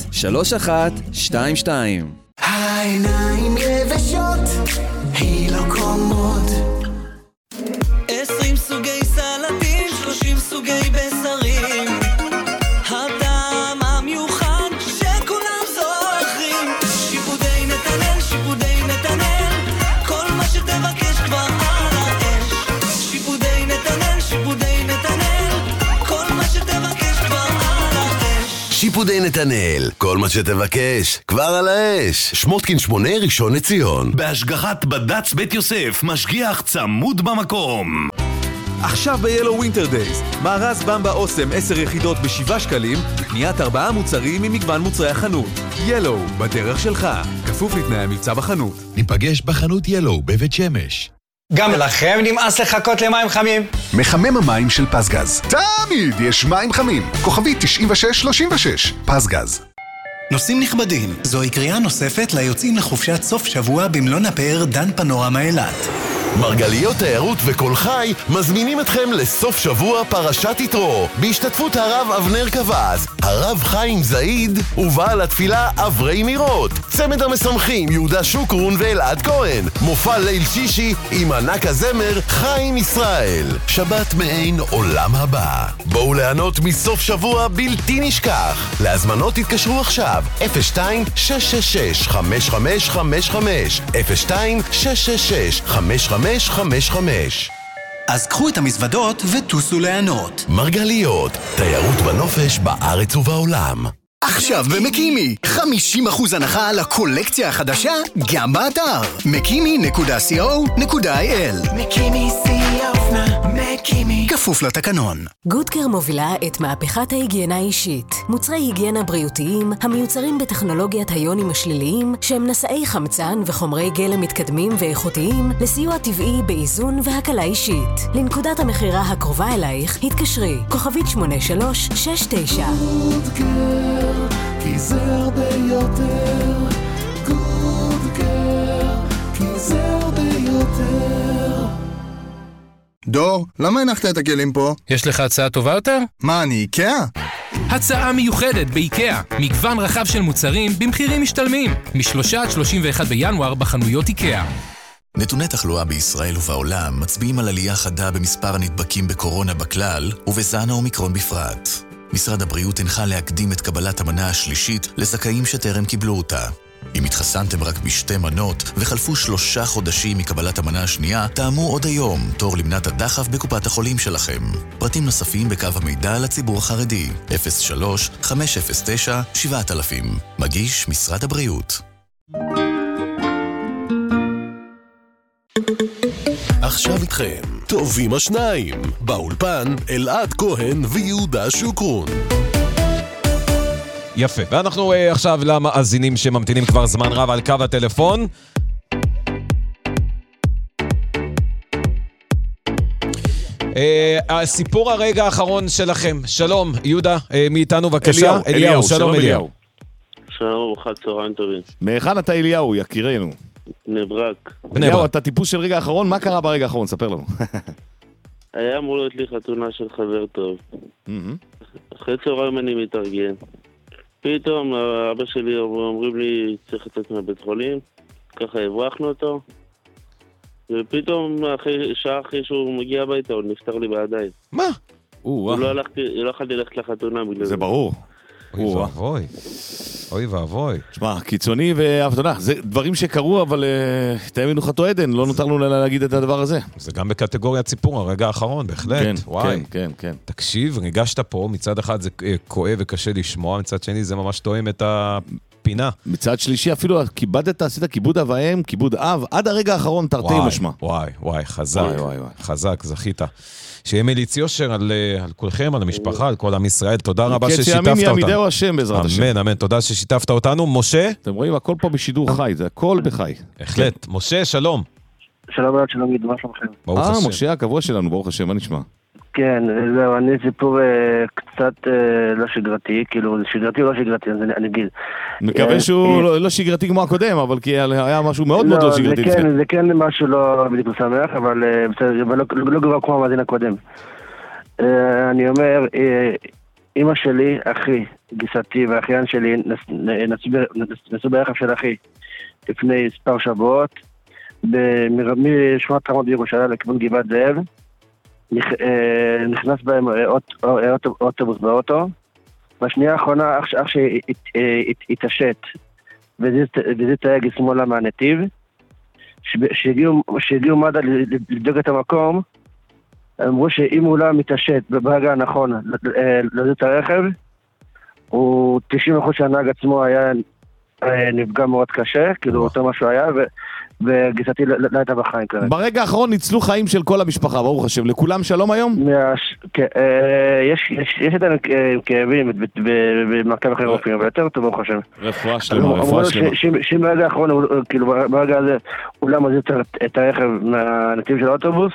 3122. העיניים יבשות, היא לא קומות. 20 סוגי סלטים, 30 סוגי סוגי בשרים, הטעם המיוחד שכולם זוכרים. שיפודי נתנאל, שיפודי נתנאל, כל מה שתבקש כבר על האש. שיפודי נתנאל, שיפודי נתנאל, כל מה שתבקש כבר על האש. שיפודי נתנאל, כל מה שתבקש, כבר על האש. שמותקין 8 ראשון לציון. בהשגחת בד"ץ בית יוסף, משגיח צמוד במקום. עכשיו ב-Yellow Winter Days, מארז במבה אוסם 10 יחידות ב7 שקלים, קניית 4 מוצרים ממגוון מוצרי החנות. Yellow, בדרך שלך, כפוף לתנאי המבצע בחנות. ניפגש בחנות Yellow בבית שמש. גם לכם נמאס לחכות למים חמים? מחמם המים של פסגז. תמיד יש מים חמים. כוכבי 9636, פסגז. נוסעים נכבדים, זוהי קריאה נוספת ליוצאים לחופשת סוף שבוע במלון הפאר דן פנורמה אילת. מרגליות תיירות וכל חי מזמינים אתכם לסוף שבוע פרשת יתרו בהשתתפות הרב אבנר קבאז, הרב חיים זעיד ובעל התפילה אברי מירות, צמד המשמחים יהודה שוקרון ואלעד כהן, מופע ליל שישי עם ענק הזמר חיים ישראל, שבת מעין עולם הבא. בואו ליהנות מסוף שבוע בלתי נשכח. להזמנות תתקשרו עכשיו 02-666-5555 02-666-5555. אז קחו את המזוודות וטוסו ליהנות. מרגליות, תיירות בנופש בארץ ובעולם. עכשיו במקימי, 50% הנחה על הקולקציה החדשה, גם באתר. mekimi.co.il. מקימי שיא האופנה, מקימי. כפוף לתקנון. גודקר מובילה את מהפכת ההיגיינה האישית. מוצרי היגיינה בריאותיים המיוצרים בטכנולוגיית היונים השליליים, שהם נשאי חמצן וחומרי גלם מתקדמים ואיכותיים לסיוע טבעי באיזון והקלה אישית. לנקודת המחירה הקרובה אלייך, התקשרי, כוכבית 8369. גודקר, כי זה הרבה יותר. גודקר, כי זה הרבה יותר. דור, למה הנחת את הכלים פה? יש לך הצעה טובה יותר? מה, אני איקאה? הצעה מיוחדת באיקאה. מגוון רחב של מוצרים במחירים משתלמים. מ3 עד 31 בינואר בחנויות איקאה. נתוני תחלואה בישראל ובעולם מצביעים על עלייה חדה במספר הנדבקים בקורונה בכלל ובזן האומיקרון בפרט. משרד הבריאות הנחה להקדים את קבלת המנה השלישית לזכאים שטרם קיבלו אותה. אם התחסנתם רק ב2 מנות וחלפו 3 חודשים מקבלת המנה השנייה, תאמו עוד היום תור למנת הדחף בקופת החולים שלכם. פרטים נוספים בקו המידע לציבור החרדי 03-509-7000. מגיש משרד הבריאות. עכשיו איתכם, טובים השניים, באולפן אלעד כהן ויהודה שוקרון. יפה, ואנחנו עכשיו למאזינים שממתינים כבר זמן רב על קו הטלפון. הסיפור הרגע האחרון שלכם. שלום, יהודה, מי איתנו בבקשה? אליהו, שלום אליהו. שלום, חד צהריים טובים. מאחד אתה אליהו, יקירנו. בני ברק. אליהו, אתה טיפוס של רגע האחרון, מה קרה ברגע האחרון? ספר לנו. היה אמור להיות לי חתונה של חבר טוב. אחרי צהריים אני מתארגן. פתאום אבא שלי אומרים לי צריך לצאת מהבית חולים, ככה הברחנו אותו, ופתאום שעה אחרי שהוא מגיע הביתה הוא נפטר לי בידיים. מה? לא יכולתי ללכת לחתונה בגלל זה. זה ברור. אוי ואבוי. תשמע, קיצוני ואבטונה, זה דברים שקרו, אבל תהיה מנוחתו עדן, לא נותר לנו להגיד את הדבר הזה. זה גם בקטגוריית סיפור, הרגע האחרון, בהחלט. כן. תקשיב, ריגשת פה, מצד אחד זה כואב וקשה לשמוע, מצד שני זה ממש תואם את הפינה. מצד שלישי אפילו כיבדת, עשית כיבוד אב ואם, כיבוד אב, עד הרגע האחרון תרתי משמע. וואי, חזק, זכית. שיהיה מליץ יושר על כולכם, על המשפחה, על כל עם ישראל. תודה רבה ששיתפת אותנו. יעמידהו השם בעזרת השם. אמן, תודה ששיתפת אותנו. משה? אתם רואים, הכל פה בשידור חי, זה הכל בחי. בהחלט. משה, שלום. שלום, שלום, מה שלומכם? משה, הקבוע שלנו, ברוך השם, מה נשמע? כן, זהו, אני סיפור קצת לא שגרתי, כאילו, שגרתי או לא שגרתי, אז אני אגיד. מקווה שהוא לא שגרתי כמו הקודם, אבל כי היה משהו מאוד מאוד לא שגרתי. זה כן משהו לא בדיוק משמח, אבל לא גבוה כמו המאזין הקודם. אני אומר, אמא שלי, אחי, גיסתי והאחיין שלי נסעו ברכב של אחי לפני מספר שבועות, משכונת רמות בירושלים לכיוון גבעת זאב, נכנס בהם אוטובוס באוטו. בשנייה האחרונה, אך שהתעשת, וזיז תייג שמאלה מהנתיב, שהגיעו מד"א לבדוק את המקום, אמרו שאם הוא לא מתעשת ברגע הנכון להזיז את הרכב, הוא 90% שהנהג עצמו היה נפגע מאוד קשה, כאילו אותו משהו היה, וגיסתי לא הייתה בחיים כרגע. ברגע האחרון ניצלו חיים של כל המשפחה, ברוך השם. לכולם שלום היום? יש עדיין כאבים במעקב אחרי רופאים, אבל יותר טוב, ברוך השם. רפואה שלמה, רפואה שלמה. שאם ברגע האחרון, כאילו ברגע הזה, הוא לא מזיז את הרכב מהנתיב של האוטובוס,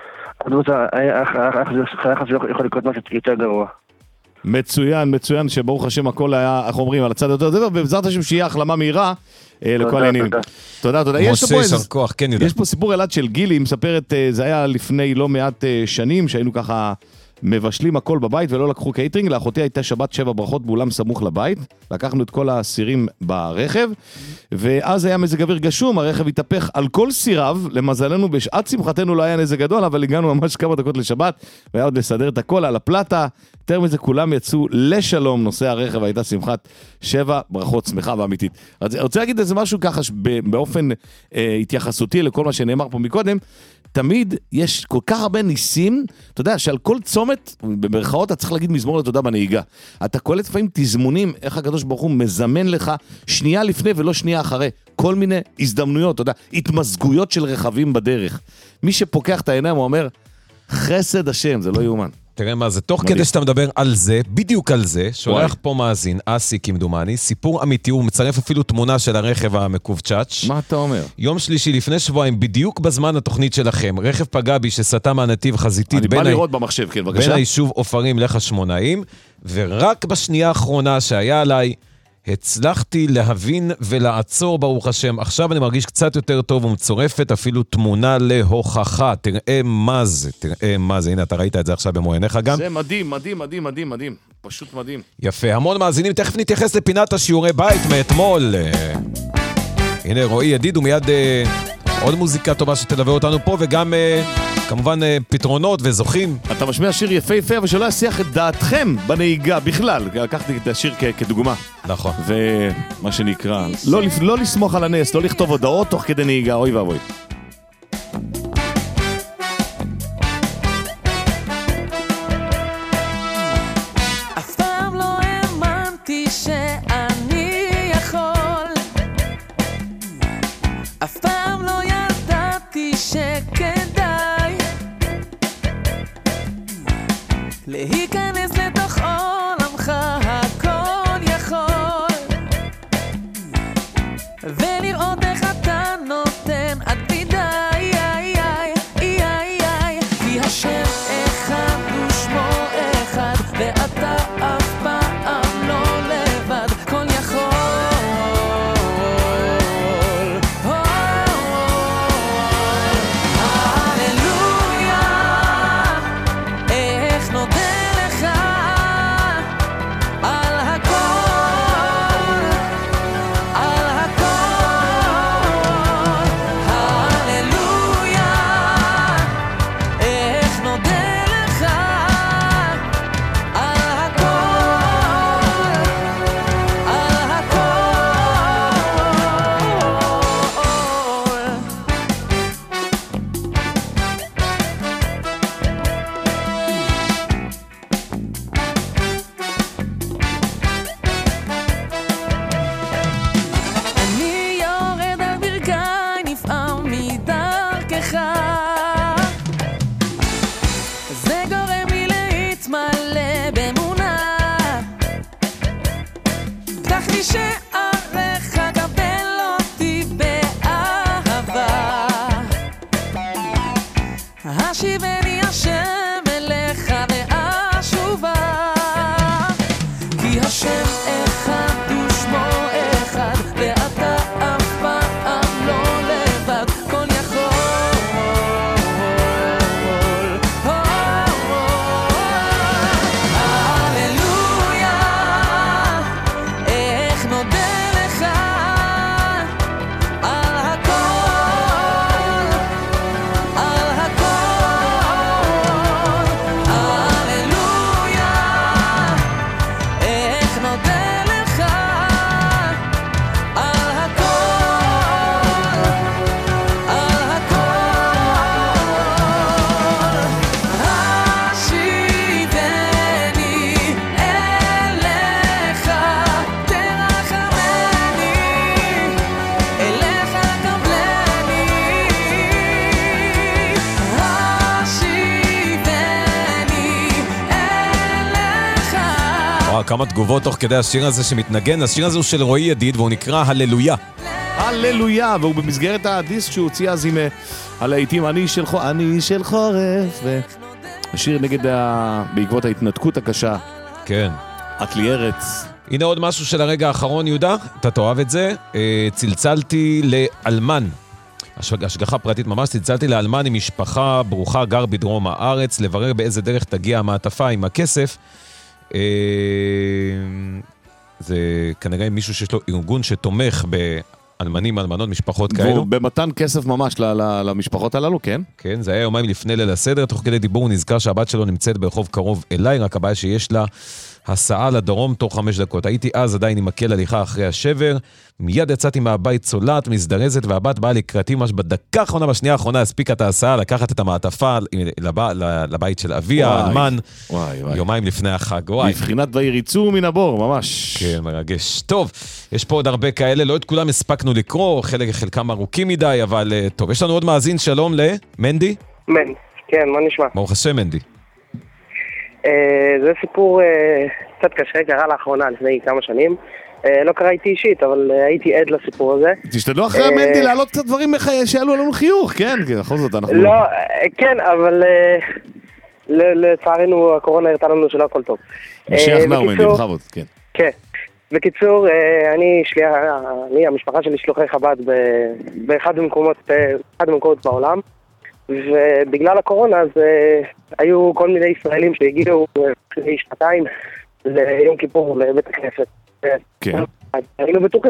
היחס יכול לקרות משהו יותר גרוע. מצוין, מצוין, שברוך השם הכל היה, איך אומרים, על הצד יותר דבר, ובעזרת השם שיהיה החלמה מהירה לכל העניינים. תודה, תודה. יש פה סיפור אלעד של גילי, מספרת, זה היה לפני לא מעט שנים, שהיינו ככה מבשלים הכל בבית ולא לקחו קייטרינג, לאחותי הייתה שבת 7 ברכות באולם סמוך לבית, לקחנו את כל הסירים ברכב, ואז היה מזג אוויר גשום, הרכב התהפך על כל סיריו, למזלנו בשעת שמחתנו לא היה נזק גדול, אבל הגענו ממש כמה דקות לשבת, והיה עוד לסדר את הכל על הפלטה, יותר מזה כולם יצאו לשלום, נושא הרכב הייתה שמחת 7 ברכות, שמחה ואמיתית. אני רוצה להגיד איזה משהו ככה, באופן התייחסותי לכל מה שנאמר פה מקודם, תמיד יש כל כך הרבה ניסים, אתה יודע, שעל כל צומת, במרכאות, אתה צריך להגיד מזמור לתודה בנהיגה. אתה קולט לפעמים תזמונים, איך הקדוש ברוך הוא מזמן לך שנייה לפני ולא שנייה אחרי. כל מיני הזדמנויות, אתה יודע, התמזגויות של רכבים בדרך. מי שפוקח את העיניים, הוא אומר, חסד השם, זה לא יאומן. תראה מה זה, תוך כדי שאתה מדבר על זה, בדיוק על זה, שולח פה מאזין, אסי כמדומני, סיפור אמיתי, הוא מצרף אפילו תמונה של הרכב המקובצ'אץ'. מה אתה אומר? יום שלישי לפני שבועיים, בדיוק בזמן התוכנית שלכם, רכב פגע בי שסטה מהנתיב חזיתית אני בא לראות במחשב, כן, בבקשה. בין היישוב אופרים לחשמונאים, ורק בשנייה האחרונה שהיה עליי, הצלחתי להבין ולעצור ברוך השם. עכשיו אני מרגיש קצת יותר טוב ומצורפת אפילו תמונה להוכחה. תראה מה זה, תראה מה זה. הנה, אתה ראית את זה עכשיו במו עיניך גם. זה מדהים, מדהים, מדהים, מדהים, מדהים. פשוט מדהים. יפה, המון מאזינים. תכף נתייחס לפינת השיעורי בית מאתמול. הנה, רועי ידיד, ומיד עוד מוזיקה טובה שתלווה אותנו פה, וגם כמובן פתרונות וזוכים. אתה משמיע שיר יפה יפה, אבל שלא יסיח את דעתכם בנהיגה בכלל. לקחתי את השיר כדוגמה. נכון. ומה שנקרא, לא לסמוך על הנס, לא לכתוב הודעות תוך כדי נהיגה, אוי ואבוי. אף פעם לא האמנתי שאני יכול, אף פעם לא ידעתי שכדאי להיכנס לתוך עולמך הכל יכול, ולראות איך אתה נותן עתיד כמה תגובות תוך כדי השיר הזה שמתנגן. השיר הזה הוא של רועי ידיד והוא נקרא הללויה. הללויה, והוא במסגרת הדיסק שהוא הוציא אז עם הלהיטים אני של חורף, ושיר נגד בעקבות ההתנתקות הקשה. כן. את לי ארץ. הנה עוד משהו של הרגע האחרון, יהודה, אתה תאהב את זה. צלצלתי לאלמן, השגחה פרטית ממש, צלצלתי לאלמן עם משפחה ברוכה, גר בדרום הארץ, לברר באיזה דרך תגיע המעטפה עם הכסף. זה כנראה מישהו שיש לו ארגון שתומך באלמנים, אלמנות, משפחות כאלו. במתן כסף ממש למשפחות הללו, כן? כן, זה היה יומיים לפני ליל הסדר, תוך כדי דיבור הוא נזכר שהבת שלו נמצאת ברחוב קרוב אליי, רק הבעיה שיש לה הסעה לדרום תוך 5 דקות. הייתי אז עדיין עם מקל הליכה אחרי השבר, מיד יצאתי מהבית צולעת, מזדרזת, והבת באה לקראתי ממש בדקה האחרונה, בשנייה האחרונה, הספיקה את ההסעה, לקחת את המעטפה לבית של אביה, האלמן, יומיים לפני החג. מבחינת ויריצו מן הבור, ממש. כן, מרגש. טוב, יש פה עוד הרבה כאלה, לא את כולם הספקנו לקרוא, חלקם ארוכים מדי, אבל טוב, יש לנו עוד מאזין, שלום למנדי. מנדי, כן, מה נשמע? ברוך השם, מנדי. זה סיפור קצת קשה, קרה לאחרונה לפני כמה שנים. לא קראתי אישית, אבל הייתי עד לסיפור הזה. תשתדלו אחרי מנדי להעלות קצת דברים שעלו עלינו חיוך, כן, בכל זאת אנחנו... לא, כן, אבל לצערנו הקורונה הרתה לנו שלא הכל טוב. משיח נאו מנדי, בכבוד, כן. כן. בקיצור, המשפחה שלי שלוחי חב"ד באחד המקומות בעולם. ובגלל הקורונה אז היו כל מיני ישראלים שהגיעו לפני 2 ליום כיפור לבית הכנסת. כן. היינו בטוחים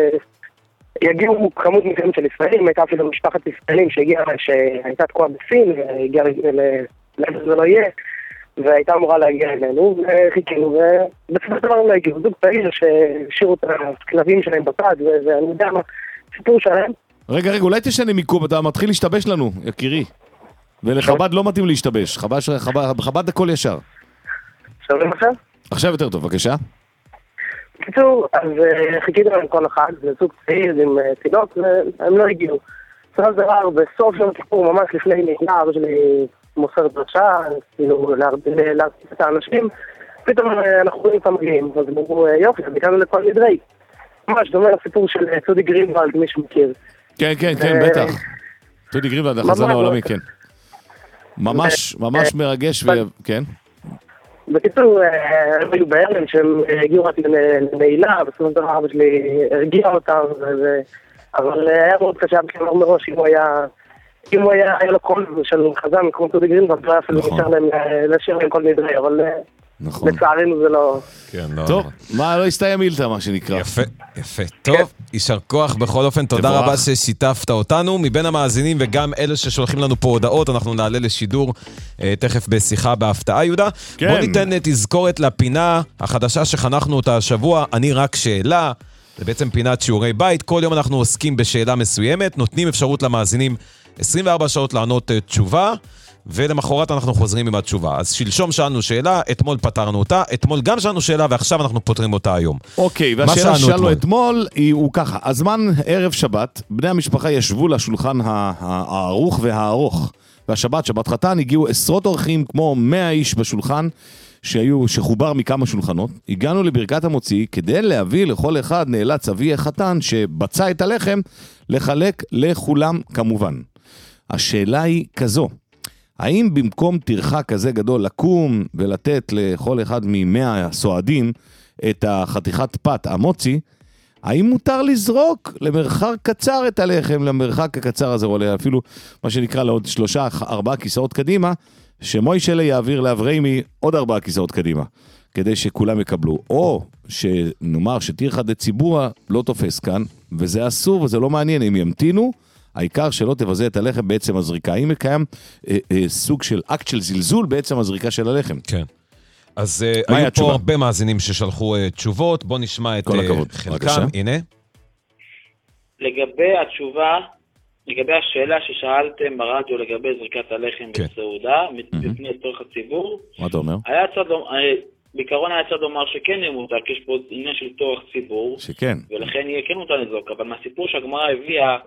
שיגיעו כמות מסוימת של ישראלים, הייתה אפילו משפחת ישראלים שהייתה תקועה בסין והגיעה לאיפה זה לא יהיה, והייתה אמורה להגיע אלינו, וחיכינו, ובסופו של דבר לא הגיעו. זוג צעיר שהשאירו את הכלבים שלהם בצד, ואני יודע מה, סיפור שלהם. רגע, אולי תשנה מיקום, אתה מתחיל להשתבש לנו, יקירי. ולחב"ד לא מתאים להשתבש, חב"ד הכל ישר. שומעים עכשיו? עכשיו יותר טוב, בבקשה. בקיצור, אז חיכיתי להם כל אחד, זה זוג צעיר עם תינוק, והם לא הגיעו. בסופו של דבר, בסוף יום כיפור, ממש לפני נהילה, אבא שלי מוסר דרשה, כאילו להרציף את האנשים, פתאום אנחנו רואים את המגיעים, אז הם אמרו, יופי, הגענו לכל נדרי. ממש דומה לסיפור של צודי גרינוולד, מי שמכיר. כן, כן, כן, בטח. צודי גרינוולד, החזן העולמי, כן. ממש מרגש, כן. בקיצור, הם היו בהרלם שהם הגיעו רק לנעילה, בסופו של דבר אבא שלי הרגיע אותם, אבל היה מאוד קשה בכלל מראש, אם הוא היה לו קול של חזן כמו צודי גרינוולד, לא היה אפילו נשאר להם להשאיר להם כל נדרי, אבל לצערנו זה לא... טוב, מה לא הסתיים מילתה, מה שנקרא. יפה, יפה. טוב, יישר כוח בכל אופן, תודה רבה ששיתפת אותנו. מבין המאזינים וגם אלה ששולחים לנו פה הודעות, אנחנו נעלה לשידור תכף בשיחה בהפתעה, יהודה. בוא ניתן תזכורת לפינה החדשה שחנכנו אותה השבוע, אני רק שאלה. זה בעצם פינת שיעורי בית. כל יום אנחנו עוסקים בשאלה מסוימת, נותנים אפשרות למאזינים 24 שעות לענות תשובה, ולמחרת אנחנו חוזרים עם התשובה. אז שלשום שאלנו שאלה, אתמול פתרנו אותה, אתמול גם שאלנו שאלה, ועכשיו אנחנו פותרים אותה היום. אוקיי, והשאלה ששאלנו אתמול הוא ככה, הזמן ערב שבת, בני המשפחה ישבו לשולחן הארוך והארוך, והשבת, שבת חתן, הגיעו עשרות אורחים, כמו 100 איש בשולחן, שחובר מכמה שולחנות. הגענו לברכת המוציא, כדי להביא לכל אחד נאלץ אבי החתן, שבצע את הלחם, לחלק לכולם כמובן. השאלה היא כזו, האם במקום טרחה כזה גדול לקום ולתת לכל אחד מ100 הסועדים את החתיכת פת המוצי, האם מותר לזרוק למרחק קצר את הלחם, למרחק הקצר הזה, או אפילו מה שנקרא לעוד 3-4 כיסאות קדימה, שמוישלה יעביר לאבריימי עוד 4 כיסאות קדימה, כדי שכולם יקבלו. או שנאמר שטרחה דציבורה לא תופס כאן, וזה אסור וזה לא מעניין, אם ימתינו, העיקר שלא תבזה את הלחם בעצם הזריקה. האם מקיים סוג של אקט של זלזול בעצם הזריקה של הלחם? כן. אז היו פה הרבה מאזינים ששלחו תשובות, בוא נשמע את חלקם, הנה. לגבי התשובה, לגבי השאלה ששאלתם ברדיו לגבי זריקת הלחם בסעודה, מפני צורך הציבור, מה אתה אומר? בעיקרון היה צד לומר שכן יהיה מותר, כי יש פה עניין של צורך ציבור, שכן. ולכן יהיה כן מותר לזרוק, אבל מהסיפור שהגמרא הביאה,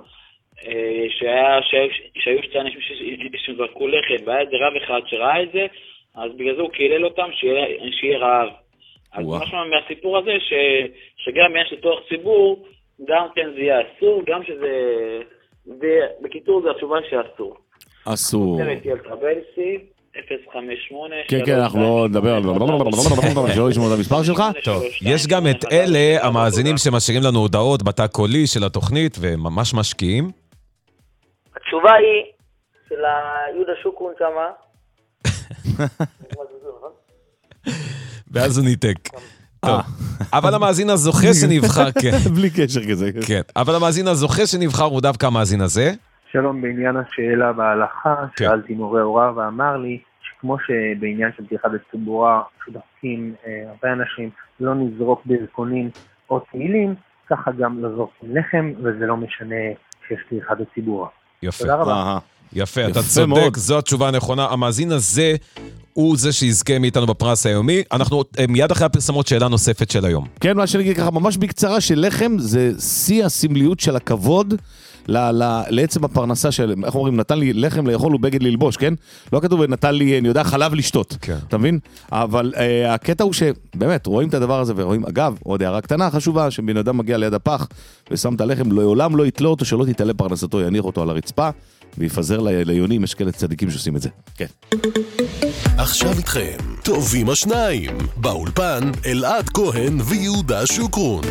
שהיו 2 אנשים שזרקו לחם, והיה איזה רב אחד שראה את זה, אז בגלל זה הוא קילל אותם שיהיה רעב. אז משהו מהסיפור הזה, שגם יש לתוך ציבור, גם כן זה יהיה אסור, גם שזה... בקיצור, זה התשובה שאסור. אסור. תל טרבלסי, 058... כן, כן, אנחנו לא נדבר על... שלא ישמעו את המספר שלך. טוב, יש גם את אלה, המאזינים שמשאירים לנו הודעות בתא קולי של התוכנית, וממש משקיעים. התשובה היא של יהודה שוקרון שמה. ואז הוא ניתק. טוב, אבל המאזין הזוכה שנבחר, כן. בלי קשר כזה. כן, אבל המאזין הזוכה שנבחר הוא דווקא המאזין הזה. שלום, בעניין השאלה בהלכה, שאלתי מורה הוראה ואמר לי שכמו שבעניין של טרחה בציבורה שדפקים הרבה אנשים לא נזרוק בירקונים או תהילים, ככה גם לא זורקים לחם, וזה לא משנה שיש טרחה בציבורה. יפה. תודה רבה. יפה, אתה צודק, זו התשובה הנכונה. המאזין הזה הוא זה שיזכה מאיתנו בפרס היומי. אנחנו מיד אחרי הפרסמות שאלה נוספת של היום. כן, מה שאני אגיד ככה, ממש בקצרה, שלחם זה שיא הסמליות של הכבוד לעצם הפרנסה של, איך אומרים, נתן לי לחם לאכול ובגד ללבוש, כן? לא כתוב, נתן לי, אני יודע, חלב לשתות. כן. אתה מבין? אבל הקטע הוא שבאמת, רואים את הדבר הזה ורואים, אגב, עוד הערה קטנה חשובה, שבן אדם מגיע ליד הפח ושם את הלחם, לעולם לא יתלה אותו, שלא תתעלה פרנסתו, יניח אותו על הרצפה ויפזר ליונים, יש כאלה צדיקים שעושים את זה. כן. עכשיו איתכם, טובים השניים, באולפן אלעד כהן ויהודה שוקרון.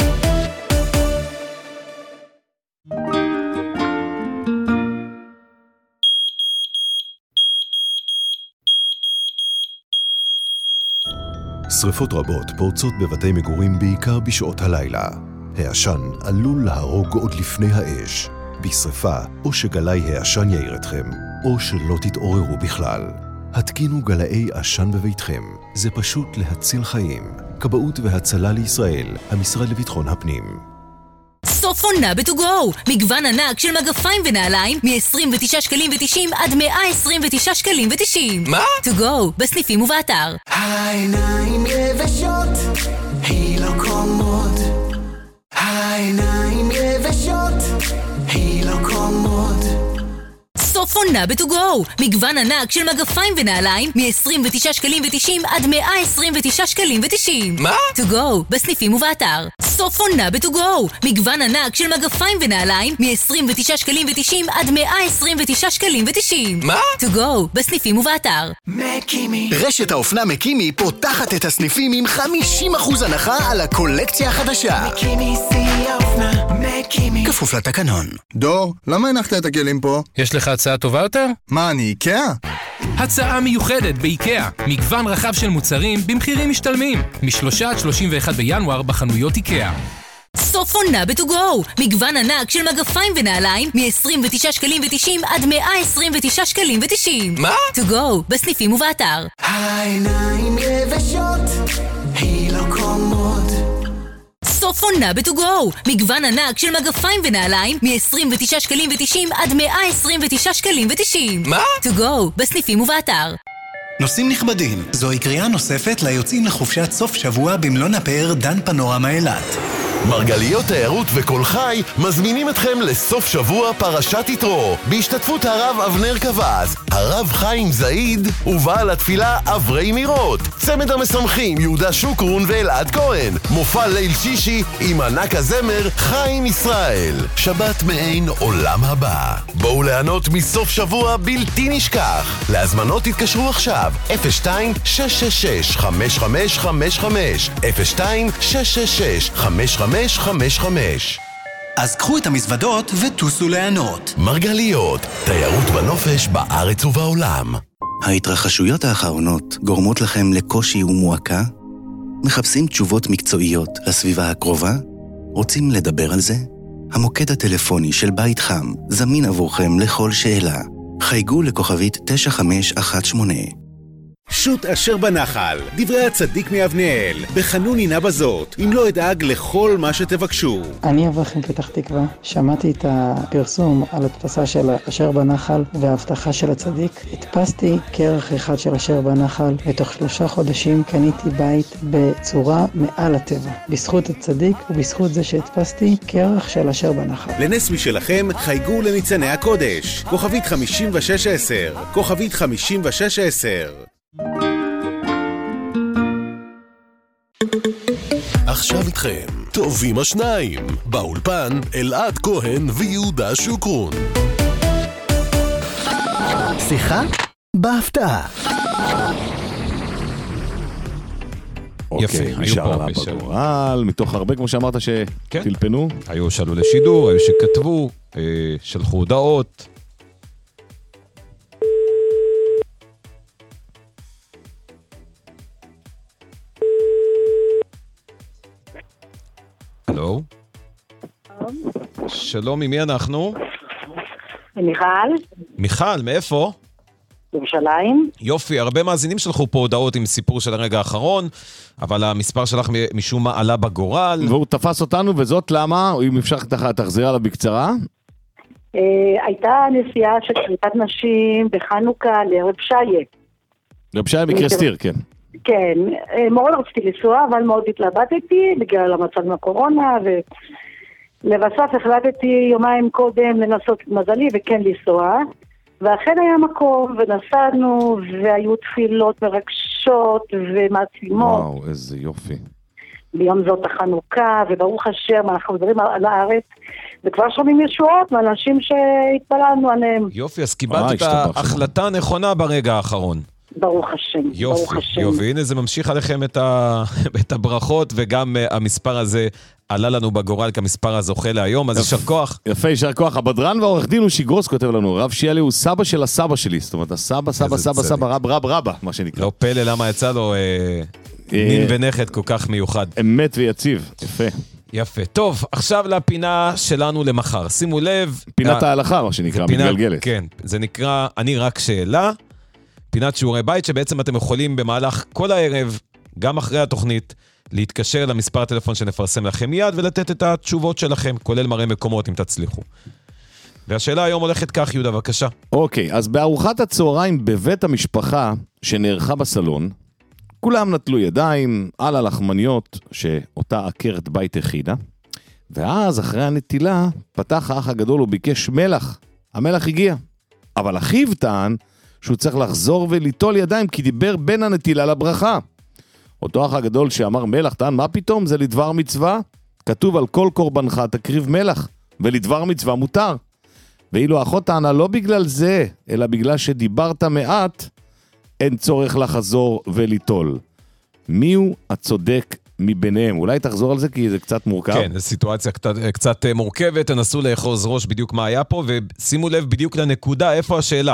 שריפות רבות פורצות בבתי מגורים בעיקר בשעות הלילה. העשן עלול להרוג עוד לפני האש. בשריפה, או שגלי העשן יעיר אתכם, או שלא תתעוררו בכלל. התקינו גלאי עשן בביתכם. זה פשוט להציל חיים. כבאות והצלה לישראל, המשרד לביטחון הפנים. סוף עונה בטוגו, מגוון ענק של מגפיים ונעליים מ-29 שקלים ו-90 עד 129 שקלים ו-90. מה? טוגו, בסניפים ובאתר. העיניים יבשות, היא לא קומות. העיניים יבשות, היא לא קומות. סוף עונה בטוגו, מגוון ענק של מגפיים ונעליים מ-29 שקלים ו-90 עד 129 שקלים ו-90. מה? טוגו, בסניפים ובאתר. סוף עונה בטוגו, מגוון ענק של מגפיים ונעליים מ-29 שקלים ו-90 עד 129 שקלים ו-90. מה? טוגו, בסניפים ובאתר. מקימי. רשת האופנה מקימי פותחת את הסניפים עם 50% הנחה על הקולקציה החדשה. מקימי שיא האופנה, מקימי. כפוף לתקנון. דור, למה הנחת את הכלים פה? יש לך הצעה טובה יותר? מה, אני איקאה? הצעה מיוחדת באיקאה, מגוון רחב של מוצרים במחירים משתלמים, מ-3 עד 31 בינואר בחנויות איקאה. סוף עונה בטוגו, מגוון ענק של מגפיים ונעליים מ-29 שקלים ו-90 עד 129 שקלים ו-90. מה? טוגו, בסניפים ובאתר. העיניים יבשות, היא לא קומות. סוף עונה בטוגו, מגוון ענק של מגפיים ונעליים מ-29 שקלים ו-90 עד 129 שקלים ו-90. מה? טוגו, בסניפים ובאתר. נושאים נכבדים, זוהי קריאה נוספת ליוצאים לחופשת סוף שבוע במלון הפאר דן פנורמה אילת. מרגליות תיירות וכל חי מזמינים אתכם לסוף שבוע פרשת יתרו בהשתתפות הרב אבנר קבז, הרב חיים זעיד ובעל התפילה אברי מירות, צמד המשמחים יהודה שוקרון ואלעד כהן, מופע ליל שישי עם ענק הזמר חיים ישראל, שבת מעין עולם הבא. בואו ליהנות מסוף שבוע בלתי נשכח. להזמנות תתקשרו עכשיו 02-666-5555 02-666-5555. אז קחו את המזוודות וטוסו ליהנות. מרגליות, תיירות בנופש בארץ ובעולם. ההתרחשויות האחרונות גורמות לכם לקושי ומועקה? מחפשים תשובות מקצועיות לסביבה הקרובה? רוצים לדבר על זה? המוקד הטלפוני של בית חם זמין עבורכם לכל שאלה. חייגו לכוכבית 9518. שוט אשר בנחל, דברי הצדיק מאבניאל, בחנון הנה בזאת, אם לא אדאג לכל מה שתבקשו. אני אברכים פתח תקווה, שמעתי את הפרסום על הדפסה של אשר בנחל וההבטחה של הצדיק. הדפסתי כרך אחד של אשר בנחל, ותוך 3 חודשים קניתי בית בצורה מעל הטבע. בזכות הצדיק ובזכות זה שהדפסתי כרך של אשר בנחל. לנס משלכם חייגו לניצני הקודש, כוכבית 5610, כוכבית 5610. ועכשיו איתכם, טובים השניים, באולפן אלעד כהן ויהודה שוקרון. שיחה בהפתעה. אוקיי, נשאר לה בגורל, מתוך הרבה, כמו שאמרת, שטלפנו. היו שאלו לשידור, היו שכתבו, שלחו הודעות. הלו? שלום, ממי אנחנו? מיכל. מיכל, מאיפה? ירושלים. יופי, הרבה מאזינים שלחו פה הודעות עם סיפור של הרגע האחרון, אבל המספר שלך משום מה עלה בגורל. והוא תפס אותנו, וזאת למה? אם אפשר תחזיר עליו בקצרה. הייתה נסיעה של קליטת נשים בחנוכה לרב שיה. רב שיה מקרה סטיר, כן. כן, מאוד רציתי לנסוע, אבל מאוד התלבטתי בגלל המצב עם הקורונה, ולבסוף החלטתי יומיים קודם לנסות מזלי וכן לנסוע. ואכן היה מקום, ונסענו, והיו תפילות מרגשות ומעצימות. וואו, איזה יופי. ביום זאת החנוכה, וברוך השם, אנחנו חוזרים לארץ, וכבר שומעים ישועות מאנשים שהתפללנו עליהם. יופי, אז קיבלת את ההחלטה הנכונה ברגע האחרון. ברוך השם, ברוך השם. יופי, הנה זה ממשיך עליכם את הברכות, וגם המספר הזה עלה לנו בגורל כמספר הזוכה להיום, אז יישר כוח. יפה, יישר כוח. הבדרן והעורך דין הוא שיגרוס כותב לנו, רב שיאלי הוא סבא של הסבא שלי, זאת אומרת, הסבא, סבא, סבא, סבא, רב, רבא, מה שנקרא. לא פלא למה יצא לו נין ונכד כל כך מיוחד. אמת ויציב, יפה. יפה. טוב, עכשיו לפינה שלנו למחר. שימו לב. פינת ההלכה, מה שנקרא, מתגלגלת. כן, זה נקרא אני רק שאלה. פינת שיעורי בית שבעצם אתם יכולים במהלך כל הערב, גם אחרי התוכנית, להתקשר למספר הטלפון שנפרסם לכם מיד ולתת את התשובות שלכם, כולל מראה מקומות אם תצליחו. והשאלה היום הולכת כך, יהודה, בבקשה. אוקיי, אז בארוחת הצהריים בבית המשפחה שנערכה בסלון, כולם נטלו ידיים על הלחמניות שאותה עקרת בית הכינה, ואז אחרי הנטילה פתח האח הגדול וביקש מלח. המלח הגיע, אבל אחיו טען שהוא צריך לחזור וליטול ידיים כי דיבר בין הנטילה לברכה. אותו אח הגדול שאמר מלח טען, מה פתאום? זה לדבר מצווה? כתוב על כל קורבנך תקריב מלח, ולדבר מצווה מותר. ואילו האחות טענה לא בגלל זה, אלא בגלל שדיברת מעט, אין צורך לחזור וליטול. מי הוא הצודק מביניהם? אולי תחזור על זה כי זה קצת מורכב. כן, זו סיטואציה קצת מורכבת, תנסו לאחוז ראש בדיוק מה היה פה, ושימו לב בדיוק לנקודה, איפה השאלה.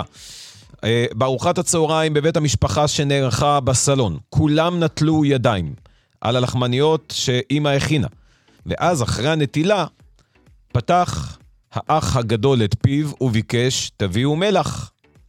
בארוחת הצהריים בבית המשפחה שנערכה בסלון, כולם נטלו ידיים על הלחמניות שאמא הכינה, ואז אחרי הנטילה פתח האח הגדול את פיו וביקש תביאו מלח.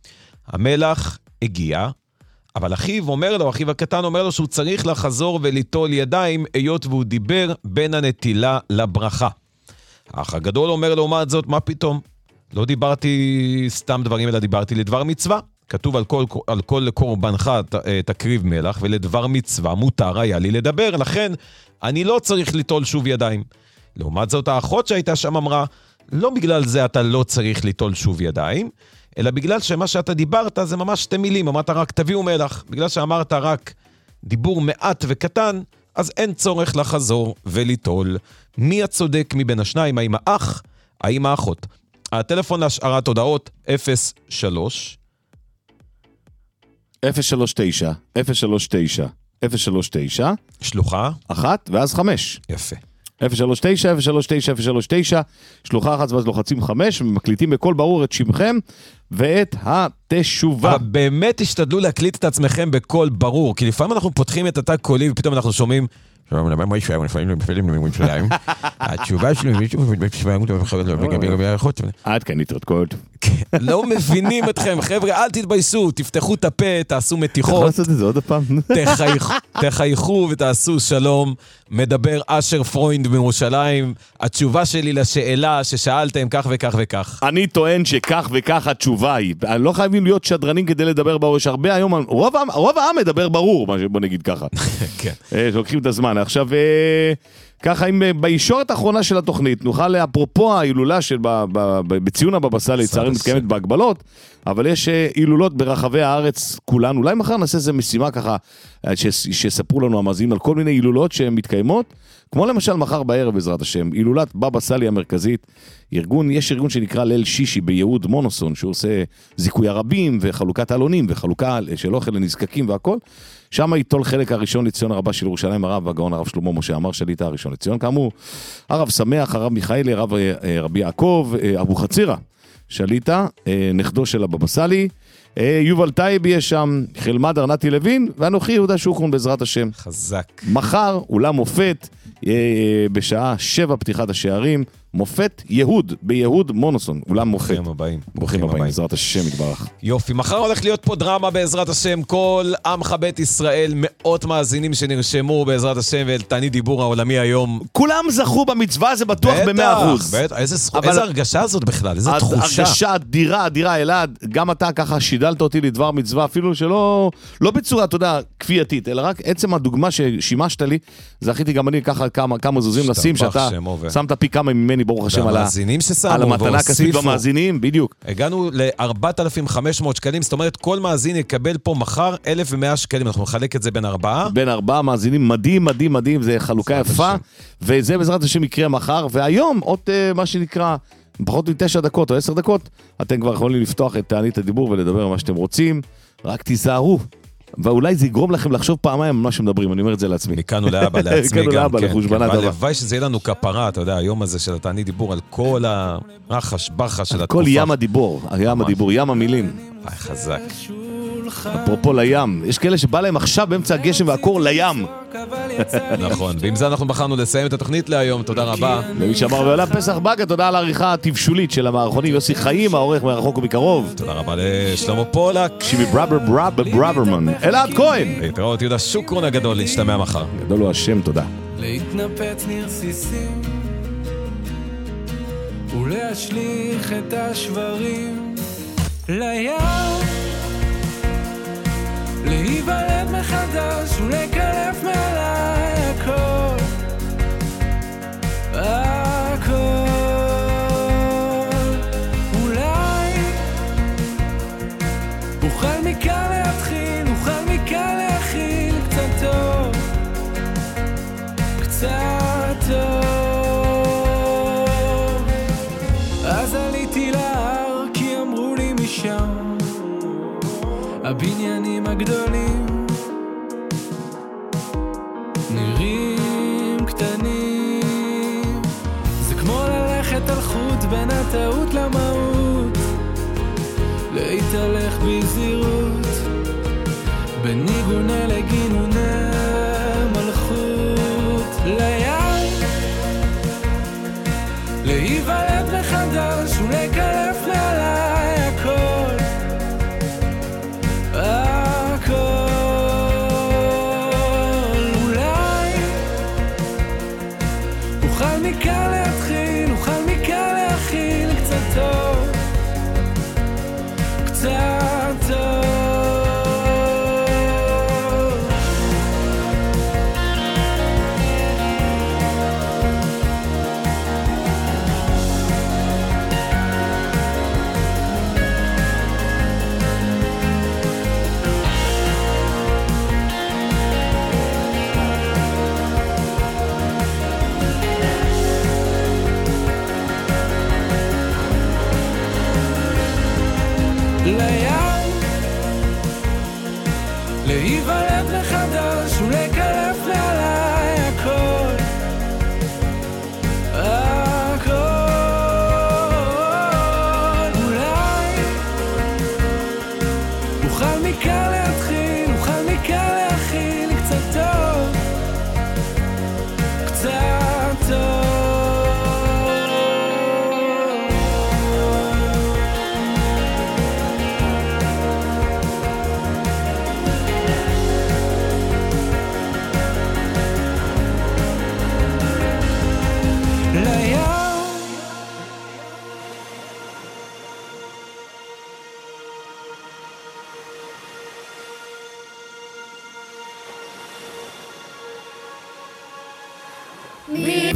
המלח הגיע, אבל אחיו הקטן אומר לו שהוא צריך לחזור וליטול ידיים היות והוא דיבר בין הנטילה לברכה. האח הגדול אומר לעומת זאת, מה פתאום? לא דיברתי סתם דברים, אלא דיברתי לדבר מצווה. כתוב על כל קורבנך תקריב מלח, ולדבר מצווה מותר היה לי לדבר, לכן אני לא צריך ליטול שוב ידיים. לעומת זאת, האחות שהייתה שם אמרה, לא בגלל זה אתה לא צריך ליטול שוב ידיים, אלא בגלל שמה שאתה דיברת זה ממש שתי מילים, אמרת רק תביאו מלח, בגלל שאמרת רק דיבור מעט וקטן, אז אין צורך לחזור וליטול. מי הצודק מבין השניים, האם האח, האם האחות? הטלפון להשארת הודעות 039 שלוחה 1 ואז 5. יפה. 039 שלוחה 1 ואז לוחצים 5 ומקליטים בקול ברור את שמכם ואת התשובה. באמת תשתדלו להקליט את עצמכם בקול ברור, כי לפעמים אנחנו פותחים את התא קולי ופתאום אנחנו שומעים התשובה שלי עד כאן נתראות. לא מבינים אתכם, חבר'ה, אל תתבייסו, תפתחו את הפה, תעשו מתיחות, אתה יכול לעשות את זה עוד הפעם, תחייכו ותעשו שלום. מדבר אשר פרוינד מירושלים, התשובה שלי לשאלה ששאלתם כך וכך וכך. אני טוען שכך וכך התשובה היא, לא חייבים להיות שדרנים כדי לדבר ברור, יש הרבה היום, רוב העם מדבר ברור, בוא נגיד ככה. כן. לוקחים את הזמן. עכשיו, ככה, אם בישורת האחרונה של התוכנית, נוכל אפרופו ההילולה בציון הבבא סאלי, לצערנו מתקיימת בהגבלות, אבל יש הילולות ברחבי הארץ כולן, אולי מחר נעשה איזה משימה ככה, שיספרו לנו המאזינים על כל מיני הילולות שהן מתקיימות, כמו למשל מחר בערב בעזרת השם, הילולת בבא סאלי המרכזית, יש ארגון שנקרא ליל שישי ביהוד מונוסון, שהוא עושה זיכוי הרבים וחלוקת אלונים וחלוקה של אוכל לנזקקים והכל, שם ייטול חלק הראשון לציון הרבה של ירושלים, הרב והגאון הרב שלמה משה עמאר שליט"א הראשון לציון, כאמור, הרב שמח, הרב מיכאלי, רבי יעקב, אבו חצירה שליט"א, נכדו של הבבא סאלי, יובל טייב יש שם, חלמד ארנתי לוין, ואנוכי יהודה שוקרון בעזרת השם. חזק. מחר, אולם מופת, בשעה 7 פתיחת השערים, מופת יהוד, ביהוד מונוסון, אולם מופת. ברוכים הבאים. ברוכים הבאים, בעזרת השם יתברך. יופי, מחר הולך להיות פה דרמה בעזרת השם, כל עמך בית ישראל, מאות מאזינים שנרשמו בעזרת השם, ולתענית דיבור העולמי היום. כולם זכו במצווה, זה בטוח ב100%. בטח, איזה הרגשה הזאת בכלל, איזה תחושה. הרגשה אדירה, אלעד, גם אתה ככה שידלת אותי לדבר מצווה, אפילו שלא בצורה, אתה יודע, כפייתית, אלא רק עצם הדוגמה ששימשת לי, זכיתי גם אני ככה כמה זוזים לשים, שאתה שמת פי כמה ממני, ברוך השם, על המתנה הכספית במאזינים, בדיוק. הגענו ל-4,500 שקלים, זאת אומרת, כל מאזין יקבל פה מחר 1,100 שקלים, אנחנו נחלק את זה בין 4. בין 4 מאזינים, מדהים, זה חלוקה יפה, וזה בעזרת השם יקרה מחר, והיום, עוד מה שנקרא, פחות מ9 דקות או 10 דקות, אתם כבר יכולים לפתוח את תענית הדיבור ולדבר על מה שאתם רוצים, רק תיזהרו. ואולי זה יגרום לכם לחשוב פעמיים על מה שמדברים, אני אומר את זה לעצמי. מכאן ולאבא לעצמי גם, כן. הלוואי שזה יהיה לנו כפרה, אתה יודע, היום הזה של התענית דיבור, על כל הרחש בחש של התקופה. כל ים הדיבור, ים המילים. חזק. אפרופו לים, יש כאלה שבא להם עכשיו באמצע הגשם והקור לים. נכון, ועם זה אנחנו בחרנו לסיים את התוכנית להיום, תודה רבה. למי שאמר בעולם פסח בגה, תודה על העריכה התבשולית של המערכונים, יוסי חיים, העורך מרחוק ומקרוב. תודה רבה לשלמה פולק. שימי בראברמן. אלעד כהן. להתראות יהודה שוקרון הגדול, להשתמע מחר. גדול הוא השם, תודה. להתנפץ נרסיסים ולהשליך את השברים לים, להיוולד מחדש ולקלף מעליי הכל, אולי אוכל מכאן להתחיל, אוכל מכאן להכיל קצת טוב, קצת טוב. אז עליתי להר כי אמרו לי משם הבניינים הגדולים נראים קטנים, זה כמו ללכת על חוט בין הטעות למהות, להתהלך בזהירות בין ניגוני לגינוני מלכות, לים להיוולד מחדש ולקלף מעליי הכל, אולי אוכל מכאן להתחיל, אוכל מכאן להכיל קצת טוב, קצת טוב.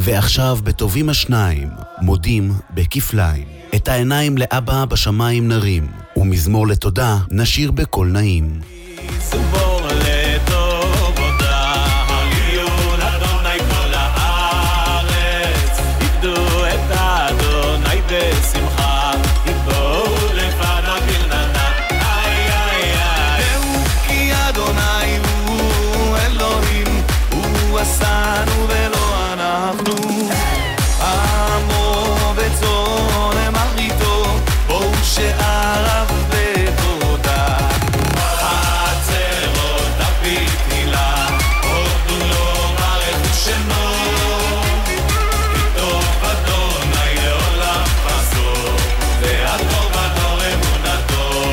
ועכשיו בטובים השניים, מודים בכפליים. את העיניים לאבא בשמיים נרים, ומזמור לתודה נשיר בקול נעים. סבור לטוב הודה, הליון אדוני כל הארץ, עבדו את אדוני בשמחה, יבואו לפניו ברננה, איי איי איי. דעו כי אדוני הוא אלוהים, הוא עשנו ולא אנחנו, עמו וצאן מרעיתו, בואו שעריו בתודה. עצרות דוד תהילה, הודו לו ברכו שמו, כי טוב אדוני לעולם חסדו, ועד דור ודור אמונתו.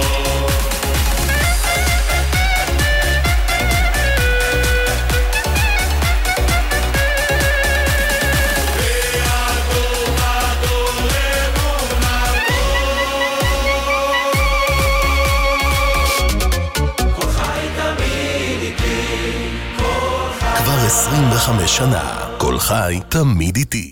כבר 25 שנה, כל חי תמיד איתי.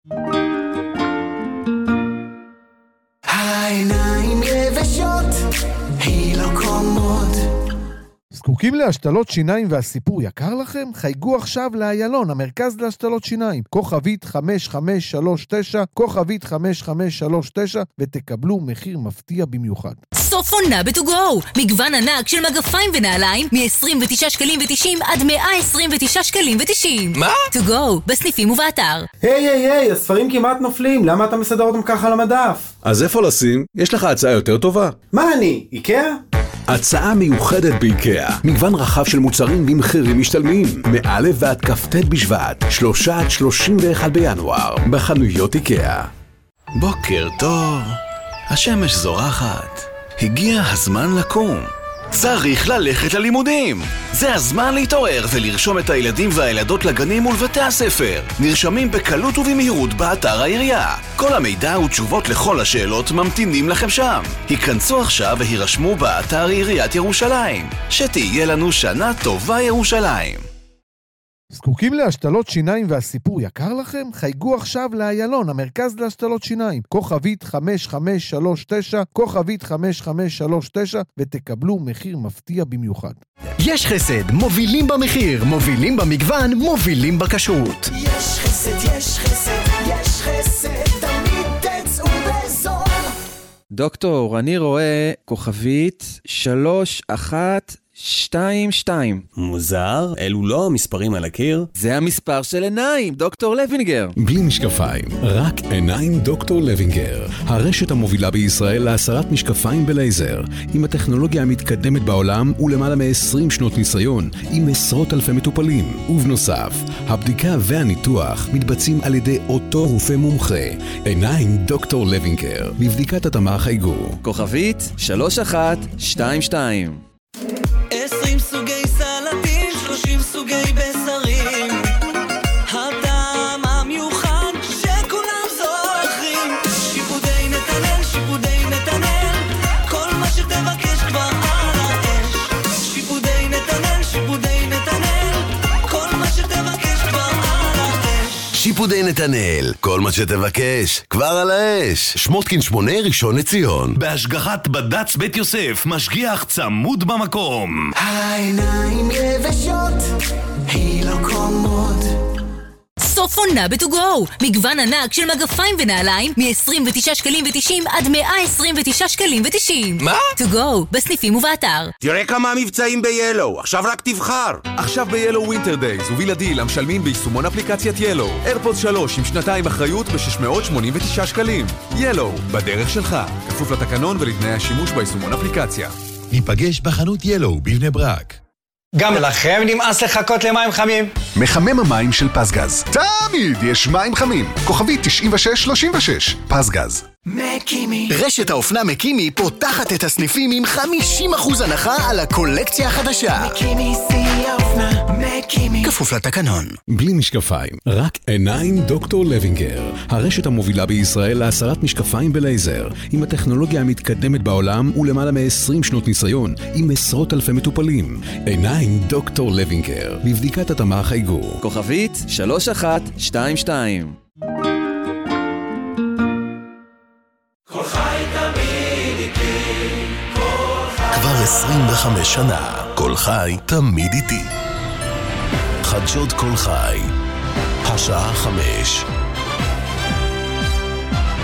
העיניים יבשות, היא לא קומות. זקוקים להשתלות שיניים והסיפור יקר לכם? חייגו עכשיו לאיילון, המרכז להשתלות שיניים. כוכבית 5539, כוכבית 5539, ותקבלו מחיר מפתיע במיוחד. סוף עונה ב-to-go. מגוון ענק של מגפיים ונעליים מ-29 שקלים ו-90 עד 129 שקלים ו-90. מה? to-go, בסניפים ובאתר. היי, הספרים כמעט נופלים, למה אתה מסדר אותם ככה על המדף? אז איפה לשים? יש לך הצעה יותר טובה. מה אני? איקאה? הצעה מיוחדת באיקאה. מגוון רחב של מוצרים במחירים משתלמים. מא' ועד כ"ט בשבט, 3 עד 31 בינואר, בחנויות איקאה. בוקר טוב, השמש זורחת, הגיע הזמן לקום. צריך ללכת ללימודים. זה הזמן להתעורר ולרשום את הילדים והילדות לגנים ולבתי הספר. נרשמים בקלות ובמהירות באתר העירייה. כל המידע ותשובות לכל השאלות ממתינים לכם שם. היכנסו עכשיו והירשמו באתר עיריית ירושלים. שתהיה לנו שנה טובה ירושלים. זקוקים להשתלות שיניים והסיפור יקר לכם? חייגו עכשיו לאיילון, המרכז להשתלות שיניים. כוכבית 5539, כוכבית 5539, ותקבלו מחיר מפתיע במיוחד. יש חסד, מובילים במחיר, מובילים במגוון, מובילים בכשרות. יש חסד, יש חסד, יש חסד, תמיד תצאו בזול. דוקטור, אני רואה כוכבית 3122. מוזר, אלו לא המספרים על הקיר. זה המספר של עיניים, דוקטור לוינגר. בלי משקפיים, רק עיניים דוקטור לוינגר. הרשת המובילה בישראל להסרת משקפיים בלייזר, עם הטכנולוגיה המתקדמת בעולם ולמעלה מ-20 שנות ניסיון, עם עשרות אלפי מטופלים. ובנוסף, הבדיקה והניתוח מתבצעים על ידי אותו רופא מומחה. עיניים דוקטור לוינגר. בבדיקת התאמה חייגו. כוכבית 3122. 20 סוגי סלטים, 30 סוגי בשרים, הטעם המיוחד שכולם זוכרים. שיפודי נתנאל, שיפודי נתנאל, כל מה שתבקש כבר על האש. שיפודי נתנאל, שיפודי נתנאל, כל מה שתבקש כבר על האש. שיפודי נתנאל, כל מה שתבקש, כבר על האש. שמותקין 8 ראשון לציון. בהשגחת בד"ץ בית יוסף, משגיח צמוד במקום. העיניים יבשות, היא לא קומות. סוף עונה ב-to-go. מגוון ענק של מגפיים ונעליים מ-29 שקלים ו-90 עד 129 שקלים ו-90. מה? to-go, בסניפים ובאתר. תראה כמה מבצעים ב-Yellow, עכשיו רק תבחר. עכשיו ב-Yellow Winter Days ובלעדי המשלמים ביישומון אפליקציית Yellow. איירפודס 3 עם 2 אחריות ב-689 שקלים. Yellow, בדרך שלך. כפוף לתקנון ולתנאי השימוש ביישומון אפליקציה. ניפגש בחנות Yellow בבני ברק. גם לכם נמאס לחכות למים חמים? מחמם המים של פסגז. תמיד יש מים חמים. כוכבית 9636, פסגז. מקימי. רשת האופנה מקימי פותחת את הסניפים עם 50% הנחה על הקולקציה החדשה. מקימי שיא האופנה, מקימי. כפוף לתקנון. בלי משקפיים, רק עיניים דוקטור לוינגר. הרשת המובילה בישראל להסרת משקפיים בלייזר, עם הטכנולוגיה המתקדמת בעולם ולמעלה מ-20 שנות ניסיון, עם עשרות אלפי מטופלים. עיניים דוקטור לוינגר, לבדיקת התאמה חייגו. כוכבית 3122. כבר 25 שנה, כל חי תמיד איתי. חדשות כל חי, השעה 5.